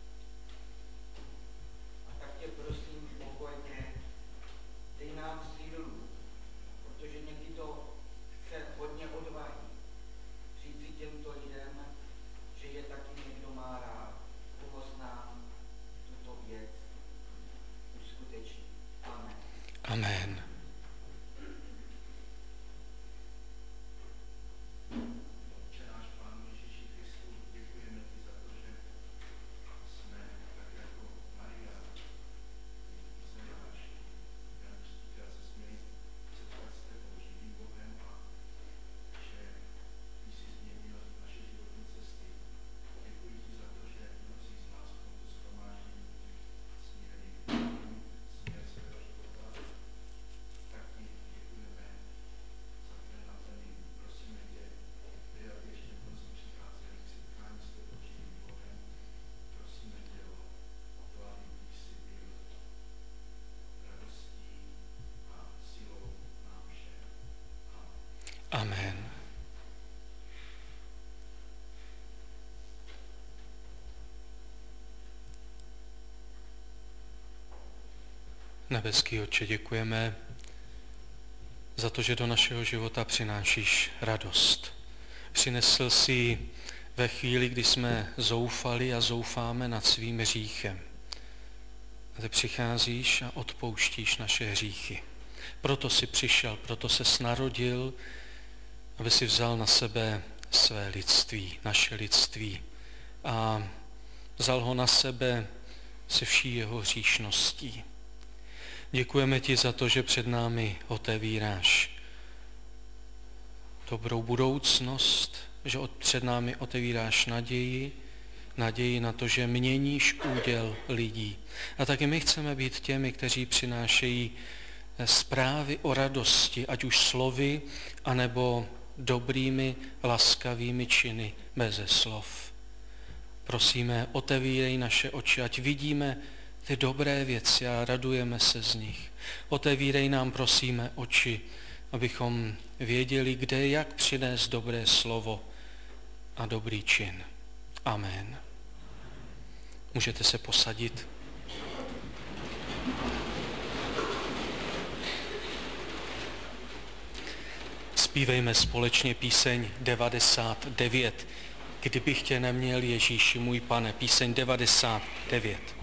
A tak tě prosím pokojně, dej nám sílu, protože někdy to chce hodně odvahy říci těmto lidem, že je taky někdo má rád. Pomoz nám tuto věc uskutečnit. Amen. Amen. Otče náš, Pánu Ježíši Kristu, děkujeme ti za to, že jsme tak jako Maria, Izajáš, Jan Křtitel se směli setkat s tebou, živým Bohem a že ty jsi změnil naše životní cesty. Děkuji ti za to, že mnozí z nás v tomto shromáždění směli směr svého života. Tak ti děkujeme za ten naplnění. Prosíme tě, dej, aby ještě mnozí přicházeli k setkání s tebou živým Bohem. Prosíme tě o to, aby ty jsi byl radostí a silou nám všem. Amen. Amen. Nebeský Otče, děkujeme za to, že do našeho života přinášíš radost. Přinesl jsi ve chvíli, kdy jsme zoufali a zoufáme nad svým hříchem. A ty přicházíš a odpouštíš naše hříchy. Proto jsi přišel, proto se narodil, aby si vzal na sebe své lidství, naše lidství. A vzal ho na sebe se vší jeho hříšností. Děkujeme ti za to, že před námi otevíráš dobrou budoucnost, že před námi otevíráš naději, naději na to, že měníš úděl lidí. A taky my chceme být těmi, kteří přinášejí zprávy o radosti, ať už slovy, anebo dobrými, laskavými činy beze slov. Prosíme, otevírej naše oči, ať vidíme ty dobré věci a radujeme se z nich. Otevírej nám, prosíme, oči, abychom věděli, kde jak přinést dobré slovo a dobrý čin. Amen. Můžete se posadit. Zpívejme společně píseň devadesát devět. Kdybych tě neměl, Ježíši můj Pane, píseň devadesát devět.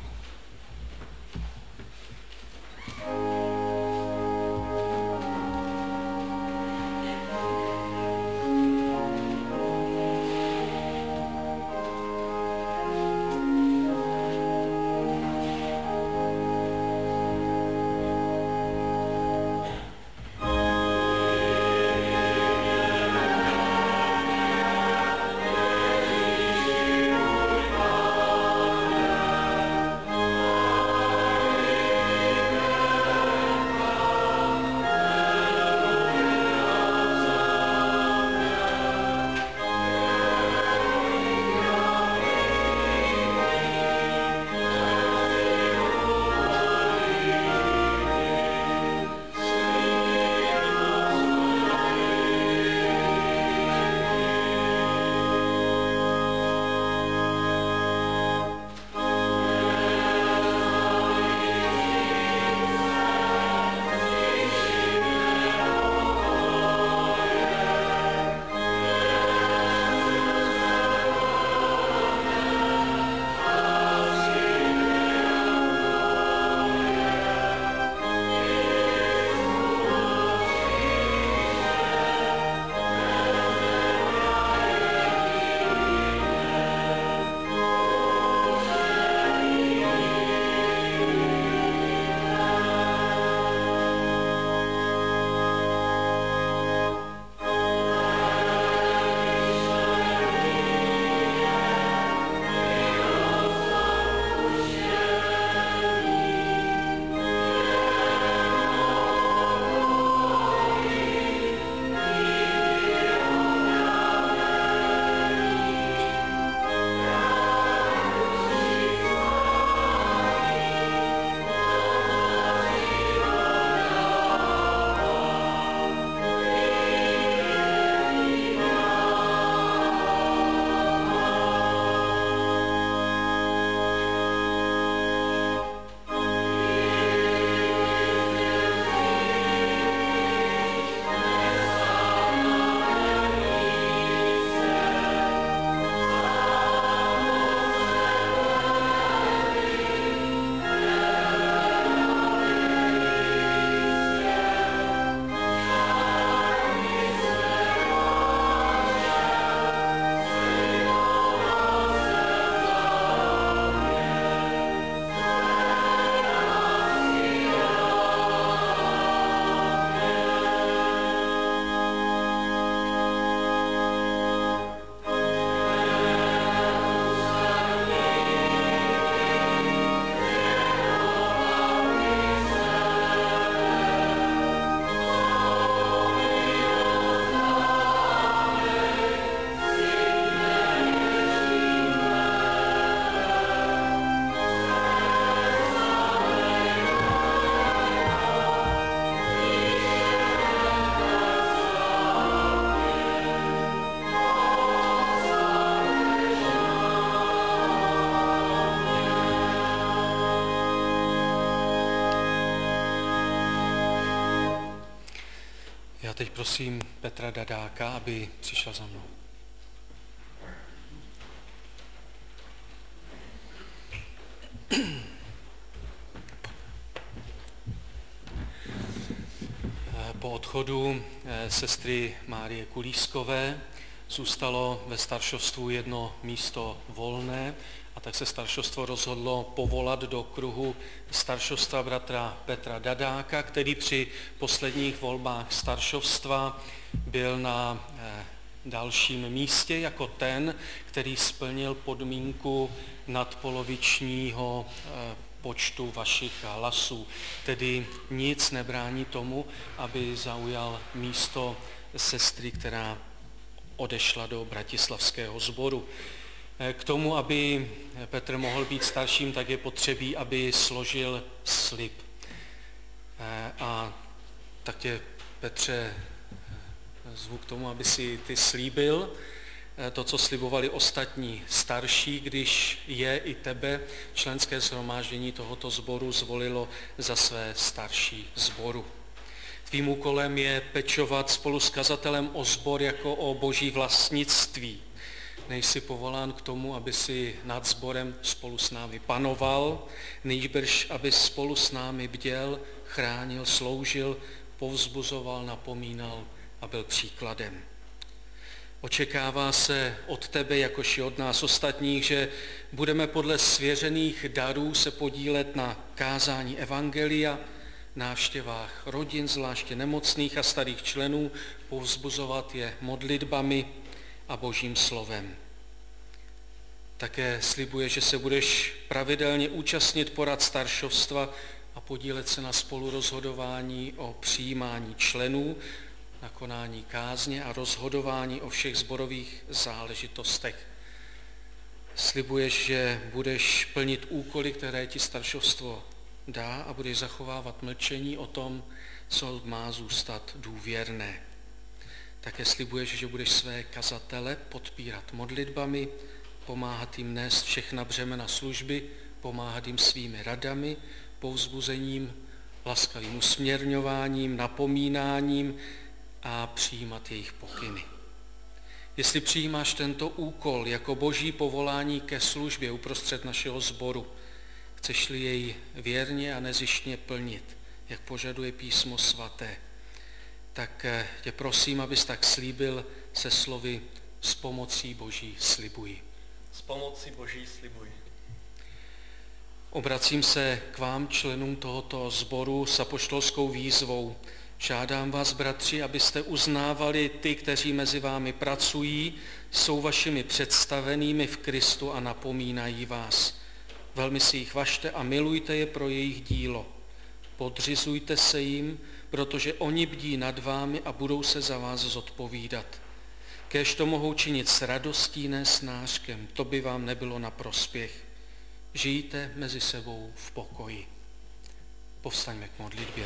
Já teď prosím Petra Dadáka, aby přišel za mnou. Po odchodu sestry Márie Kulískové zůstalo ve staršovstvu jedno místo volné a tak se staršovstvo rozhodlo povolat do kruhu staršovstva bratra Petra Dadáka, který při posledních volbách staršovstva byl na dalším místě jako ten, který splnil podmínku nadpolovičního počtu vašich hlasů. Tedy nic nebrání tomu, aby zaujal místo sestry, která odešla do bratislavského sboru. K tomu, aby Petr mohl být starším, tak je potřebí, aby složil slib. A tak tě, Petře, zvu k tomu, aby si ty slíbil to, co slibovali ostatní starší, když je i tebe členské shromáždění tohoto sboru zvolilo za své starší sboru. Tvým úkolem je pečovat spolu s kazatelem o sbor jako o boží vlastnictví. Nejsi povolán k tomu, aby si nad sborem spolu s námi panoval, nýbrž aby spolu s námi bděl, chránil, sloužil, povzbuzoval, napomínal a byl příkladem. Očekává se od tebe, jakož i od nás ostatních, že budeme podle svěřených darů se podílet na kázání evangelia, návštěvách rodin, zvláště nemocných a starých členů, povzbuzovat je modlitbami a božím slovem. Také slibuje, že se budeš pravidelně účastnit porad staršovstva a podílet se na spolurozhodování o přijímání členů, na konání kázně a rozhodování o všech sborových záležitostech. Slibuješ, že budeš plnit úkoly, které ti staršovstvo dá a budeš zachovávat mlčení o tom, co má zůstat důvěrné. Také slibuješ, že budeš své kazatele podpírat modlitbami, pomáhat jim nést všechna břemena služby, pomáhat jim svými radami, povzbuzením, laskavým usměrňováním, napomínáním a přijímat jejich pokyny. Jestli přijímáš tento úkol jako boží povolání ke službě uprostřed našeho sboru, chceš-li jej věrně a nezištně plnit, jak požaduje písmo svaté, tak tě prosím, abys tak slíbil se slovy s pomocí boží slibuji. S pomocí boží slibuji. Obracím se k vám, členům tohoto sboru, s apoštolskou výzvou. Žádám vás, bratři, abyste uznávali ty, kteří mezi vámi pracují, jsou vašimi představenými v Kristu a napomínají vás. Velmi si jich važte a milujte je pro jejich dílo. Podřizujte se jim, protože oni bdí nad vámi a budou se za vás zodpovídat. Kéž to mohou činit s radostí, ne s nářkem, to by vám nebylo na prospěch. Žijte mezi sebou v pokoji. Povstaňme k modlitbě.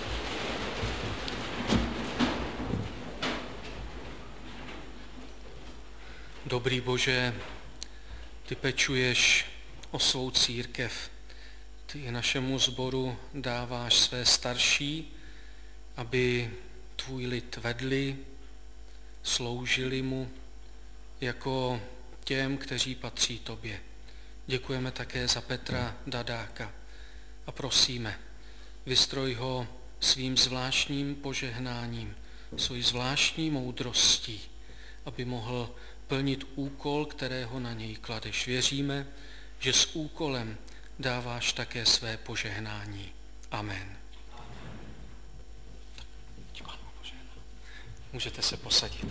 Dobrý Bože, ty pečuješ o svou církev. Ty našemu sboru dáváš své starší, aby tvůj lid vedli, sloužili mu jako těm, kteří patří tobě. Děkujeme také za Petra Dadáka a prosíme, vystroj ho svým zvláštním požehnáním, svojí zvláštní moudrostí, aby mohl plnit úkol, kterého na něj kladeš. Věříme, že s úkolem dáváš také své požehnání. Amen. Můžete se posadit.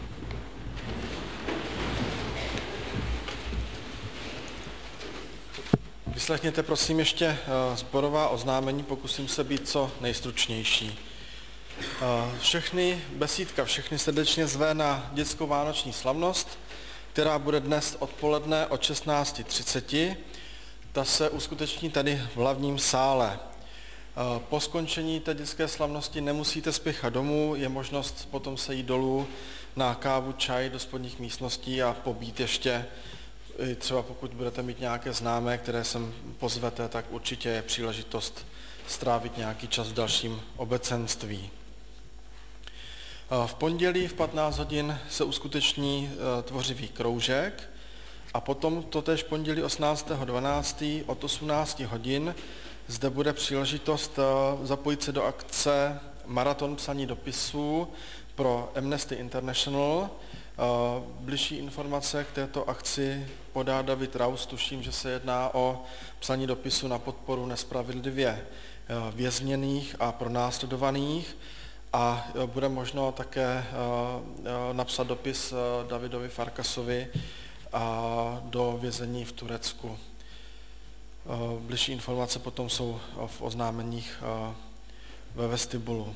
Vyslechněte prosím ještě sborová oznámení, pokusím se být co nejstručnější. Všechny besídka, všechny srdečně zve na dětskou vánoční slavnost, která bude dnes odpoledne od šestnáct třicet. Ta se uskuteční tady v hlavním sále. Po skončení té dětské slavnosti nemusíte spěchat domů, je možnost potom se jít dolů na kávu, čaj do spodních místností a pobít ještě, třeba pokud budete mít nějaké známé, které sem pozvete, tak určitě je příležitost strávit nějaký čas v dalším obecenství. V pondělí v patnáct hodin se uskuteční tvořivý kroužek a potom totéž pondělí osmnáctého dvanáctého od osmnácti hodin zde bude příležitost zapojit se do akce Maraton psaní dopisů pro Amnesty International. Bližší informace k této akci podá David Raus, tuším, že se jedná o psaní dopisu na podporu nespravedlivě vězněných a pronásledovaných a bude možno také napsat dopis Davidovi Farkasovi do vězení v Turecku. Bližší informace potom jsou v oznámeních ve vestibulu.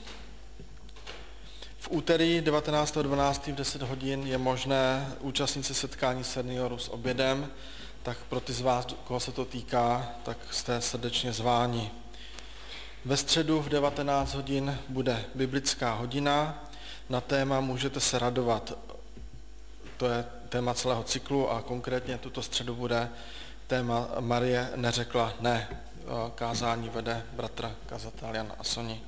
V úterý devatenáctého dvanáctého v deset hodin je možné účastnit se setkání seniorů s obědem, tak pro ty z vás, koho se to týká, tak jste srdečně zváni. Ve středu v devatenáct hodin bude biblická hodina na téma Můžete se radovat. To je téma celého cyklu a konkrétně tuto středu bude téma Marie neřekla ne. Kázání vede bratr kazatel Jan Asoni.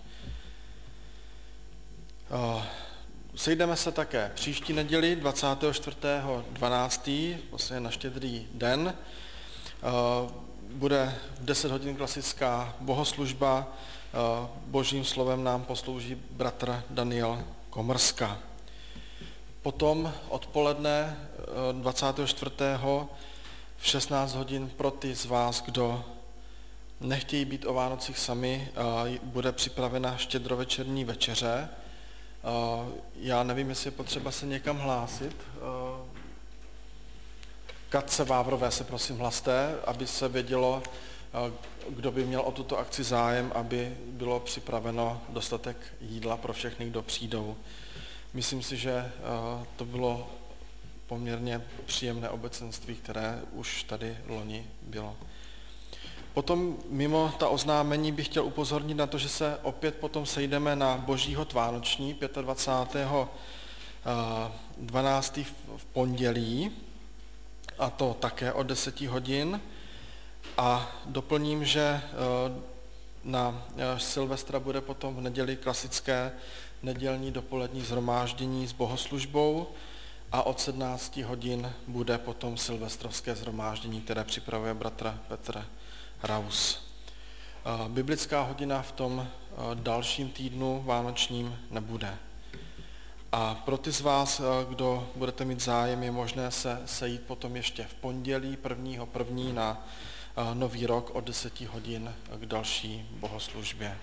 Sejdeme se také příští neděli dvacátého čtvrtého dvanáctého vlastně na Štědrý den. Bude v deset hodin klasická bohoslužba. Božím slovem nám poslouží bratr Daniel Komrska. Potom odpoledne dvacátého čtvrtého v šestnáct hodin pro ty z vás, kdo nechtějí být o Vánocích sami, bude připravena štědrovečerní večeře. Já nevím, jestli je potřeba se někam hlásit. Katce Vávrové se prosím hlaste, aby se vědělo, kdo by měl o tuto akci zájem, aby bylo připraveno dostatek jídla pro všechny, kdo přijdou. Myslím si, že to bylo poměrně příjemné obecenství, které už tady loni bylo. Potom mimo ta oznámení bych chtěl upozornit na to, že se opět potom sejdeme na Boží hod vánoční dvacátého pátého dvanáctého v pondělí, a to také od deseti hodin. A doplním, že na Silvestra bude potom v neděli klasické nedělní dopolední shromáždění s bohoslužbou a od sedmnácti hodin bude potom silvestrovské shromáždění, které připravuje bratr Petr Raus. Biblická hodina v tom dalším týdnu vánočním nebude. A pro ty z vás, kdo budete mít zájem, je možné se sejít potom ještě v pondělí prvního první na Nový rok od deseti hodin k další bohoslužbě.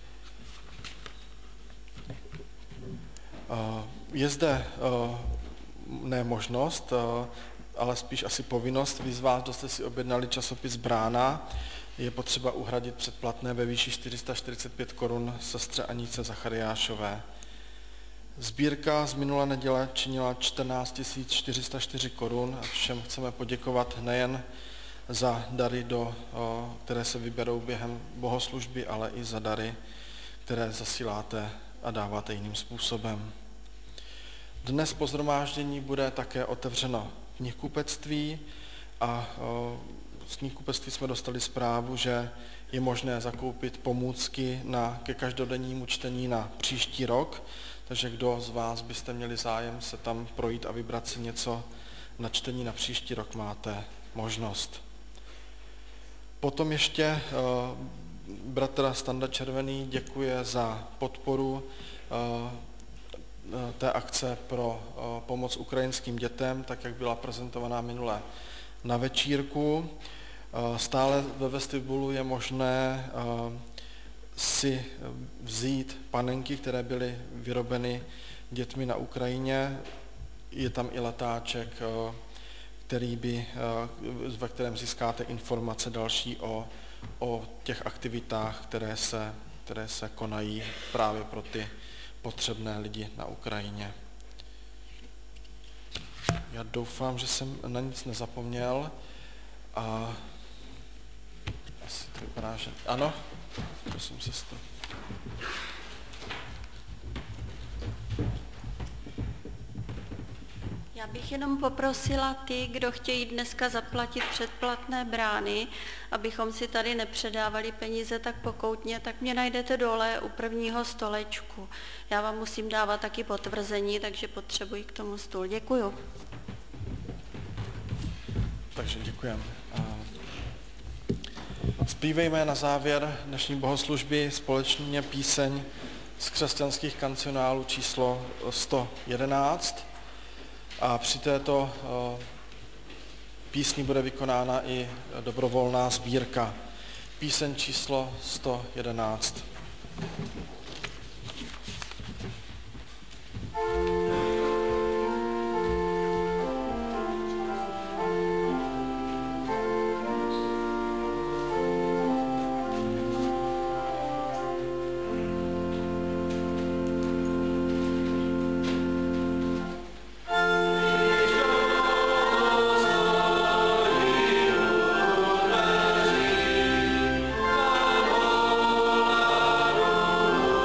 Je zde ne možnost, ale spíš asi povinnost. Vy z vás, kdo jste si objednali časopis Brána, je potřeba uhradit předplatné ve výši čtyři sta čtyřicet pět korun sestře Anice Zachariášové. Sbírka z minulé neděle činila čtrnáct tisíc čtyři sta čtyři korun a všem chceme poděkovat nejen za dary, do, které se vyberou během bohoslužby, ale i za dary, které zasíláte a dáváte jiným způsobem. Dnes po shromáždění bude také otevřeno knihkupectví a z knihkupectví jsme dostali zprávu, že je možné zakoupit pomůcky na, ke každodennímu čtení na příští rok, takže kdo z vás byste měli zájem se tam projít a vybrat si něco na čtení na příští rok, máte možnost. Potom ještě uh, bratr Standa Červený děkuje za podporu uh, té akce pro uh, pomoc ukrajinským dětem, tak jak byla prezentovaná minule na večírku. Uh, stále ve vestibulu je možné uh, si vzít panenky, které byly vyrobeny dětmi na Ukrajině. Je tam i letáček, uh, který by, ve kterém získáte informace další o, o těch aktivitách, které se, které se konají právě pro ty potřebné lidi na Ukrajině. Já doufám, že jsem na nic nezapomněl a asi to vypadá, že... Ano, prosím, sestro. Já bych jenom poprosila ty, kdo chtějí dneska zaplatit předplatné brány, abychom si tady nepředávali peníze tak pokoutně, tak mě najdete dole u prvního stolečku. Já vám musím dávat taky potvrzení, takže potřebuji k tomu stůl. Děkuju. Takže děkujeme. Zpívejme na závěr dnešní bohoslužby společně píseň z křesťanských kancionálů číslo sto jedenáct. A při této písni bude vykonána i dobrovolná sbírka. Píseň číslo sto jedenáct. Oh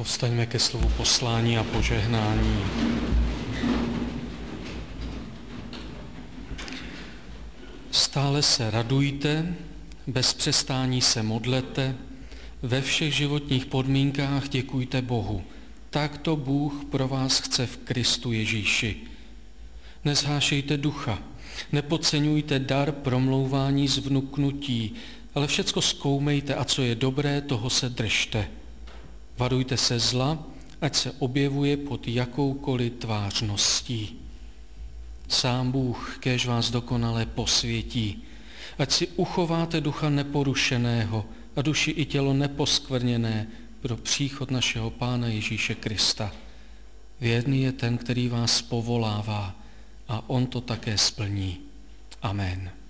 Povstaňme ke slovu poslání a požehnání. Stále se radujte, bez přestání se modlete, ve všech životních podmínkách děkujte Bohu. Tak to Bůh pro vás chce v Kristu Ježíši. Nezhášejte ducha, nepodceňujte dar promlouvání z vnuknutí, ale všecko zkoumejte a co je dobré, toho se držte. Varujte se zla, ať se objevuje pod jakoukoliv tvářností. Sám Bůh, kéž vás dokonale posvětí, ať si uchováte ducha neporušeného a duši i tělo neposkvrněné pro příchod našeho Pána Ježíše Krista. Věrný je ten, který vás povolává, a on to také splní. Amen.